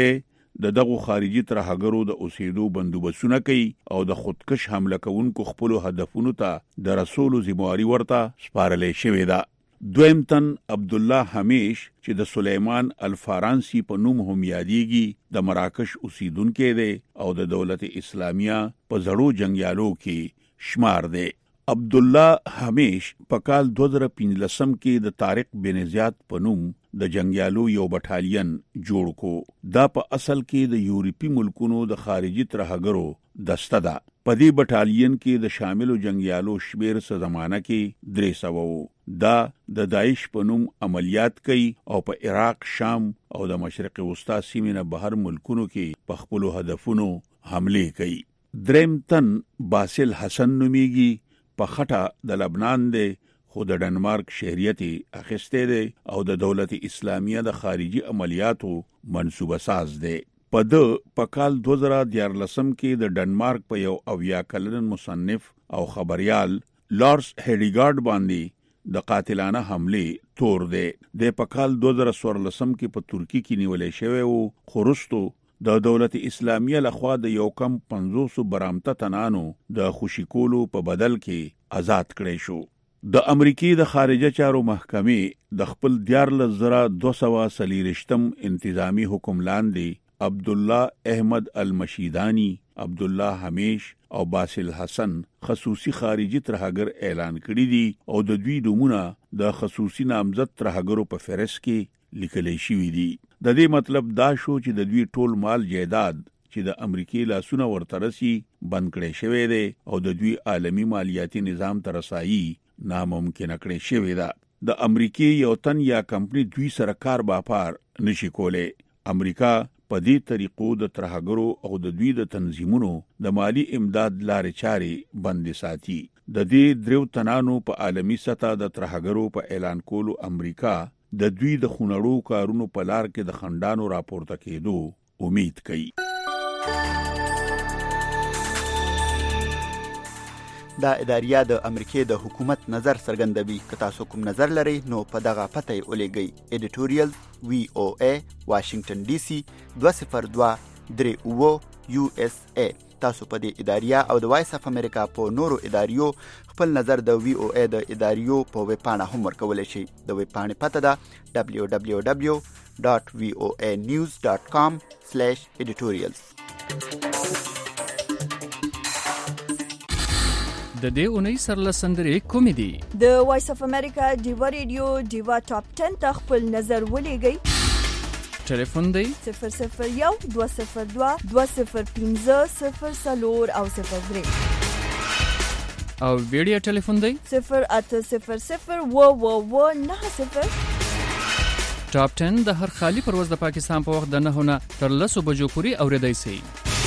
Speaker 18: د د دغو خارجي ترهګرو د اوسېدو بندوبستونه کوي او د خودکش حمله کوونکو خپلو هدفونو ته د رسولو ذمہواري ورته سپارلې شوې ده. دویم تن عبد الله همیش چې د سلیمان الفارانسی په نوم هم یادېږي د مراکش اوسیدونکی دی او د دولت اسلامیه په زړو جنگیالو کې شمار دی. عبد الله همیش په کال دوه زره پنځلسم کې د طارق بن زیاد په نوم د جنگیالو یو بټالین جوړ کو. دا په اصل کې د یورپی ملکونو د خارجي ترهګرو دسته ده. په دې بټالین کې د شاملو جنگیالو شمیر څه زمانہ کې درې سوه وو. دا د داعش په نوم عملیات کوي او په عراق، شام او د مشرق وسطا سیمې نه بهر ملکونو کې په خپلو هدفونو حمله کوي. دریم تن باسل حسن نومیږي. په خټه د لبنان دی خو د ډنمارک شهریت اخیستی دی او د دولت اسلامیه د خارجي عملیاتو منصوبه ساز دی. په د په کال دوه زره دیارلسم کې د ډنمارک په یو اویا کلن مصنف او خبريال لارس هډیګارډ باندې د قاتلانه حمله تور دی. د په کال دوه زره څوارلسم کې په ترکی کې نیولې شوی وو خو وروستو د دولت اسلامیه لخوا د یو کم پنځوس برامته تنانو د خوشی کولو په بدل کې آزاد کړی شو. د امریکای د خارجه چارو محکمې د خپل دیارلس زره دوه سوه څلېرویشتم انتظامی حکم لاندې عبد الله احمد المشیدانی، عبد الله همیش او باسل حسن خصوصي خارجي ترهګر اعلان کړی دي او د دوی نومونه د خصوصي نامزد ترهګرو په فهرست کې لیکل شوی دي. د دې مطلب دا شو چې د دوی ټول مال جیداد چې د امریکای لاسونه ورته رسي بند کړی شوی دی او د دوی عالمی مالیاتي نظام ته رسایي ناممکن کړی شوی ده. د امریکای یو تن یا کمپنی دوی سره کار باپار نشي کولی. امریکا په دې طریقو د ترهګرو او د دوی د تنظیمونو د مالی امداد لارې چارې بندې ساتي. د دې دریو تنانو په عالمی سطح د ترهګرو په اعلان کولو امریکا د دوی د خونړو کارونو په لار کې د خندانو راپورته کېدو امید کوي.
Speaker 3: دا اداریه د امریکای د حکومت نظر څرګندوي. که تاسو کوم نظر لرئ نو په دغه پته یې ولېږئ. ایډیټوریال وی او ای واشنگټن ډي سي دوه صفر دوه درې اوه یو اس ای. تاسو په دې اداریه او د وایس اف امریکا په نورو اداریو خپل نظر د وی او ای د اداریو په ویب پاڼه هم ورکولی شي. د ویب پاڼې پته ده دبلیو دبلیو دبلیو ډاټ وی او ای نیوز ډاټ کام سلیش ایډیټوریلز.
Speaker 15: د دې اونۍ سرلسندرې کومې دي؟
Speaker 1: د وایس اف امریکا ډیوا ریډیو ډیوا ټاپ ټن ته خپل نظر ولېږئ.
Speaker 15: ټلیفون دی
Speaker 1: صفر صفر یو دوه صفر دوه دوه صفر پنځه صفر څلور او صفر درې
Speaker 15: او ویډیو ټلیفون دی
Speaker 1: صفر اته صفر صفر اوه اوه اوه نهه صفر.
Speaker 15: ټاپ ټن د هر خالی پرواز د پاکستان په وخت د نهو نه تر لسو بجو پورې اورېدای شئ.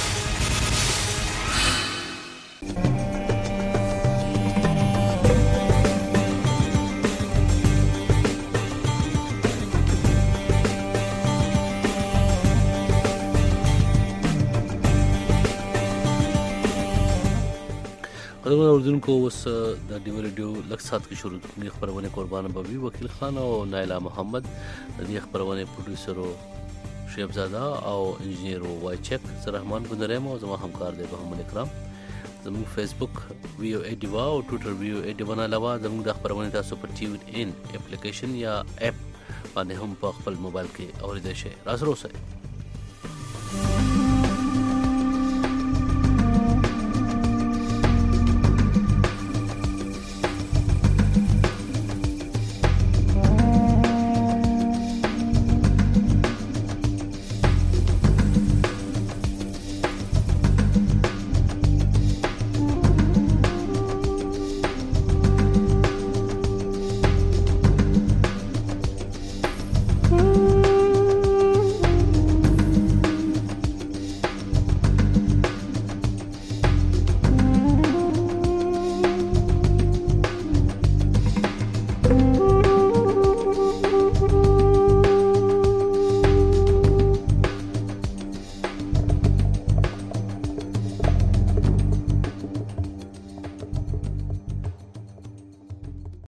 Speaker 2: قدرمن اوردونکو اوس د ډیوا ریډیو لږ ساعت کې شروع د خبرونه قربان بوي وکیل خان او نایلا محمد د دې خبرونه پروډوسر شیب زاده او انجینیر وایچک رحمان ګندرم او زما همکار دی محمد اکرام. زموږ فیسبوک وی او ای ډیوا او ټویټر وی او ای ډیوا نه علاوه زموږ د خبرونه تاسو په ټي وین ان اپلیکیشن یا اپ باندې هم په خپل موبایل کې اوریدئ شئ. راز روسه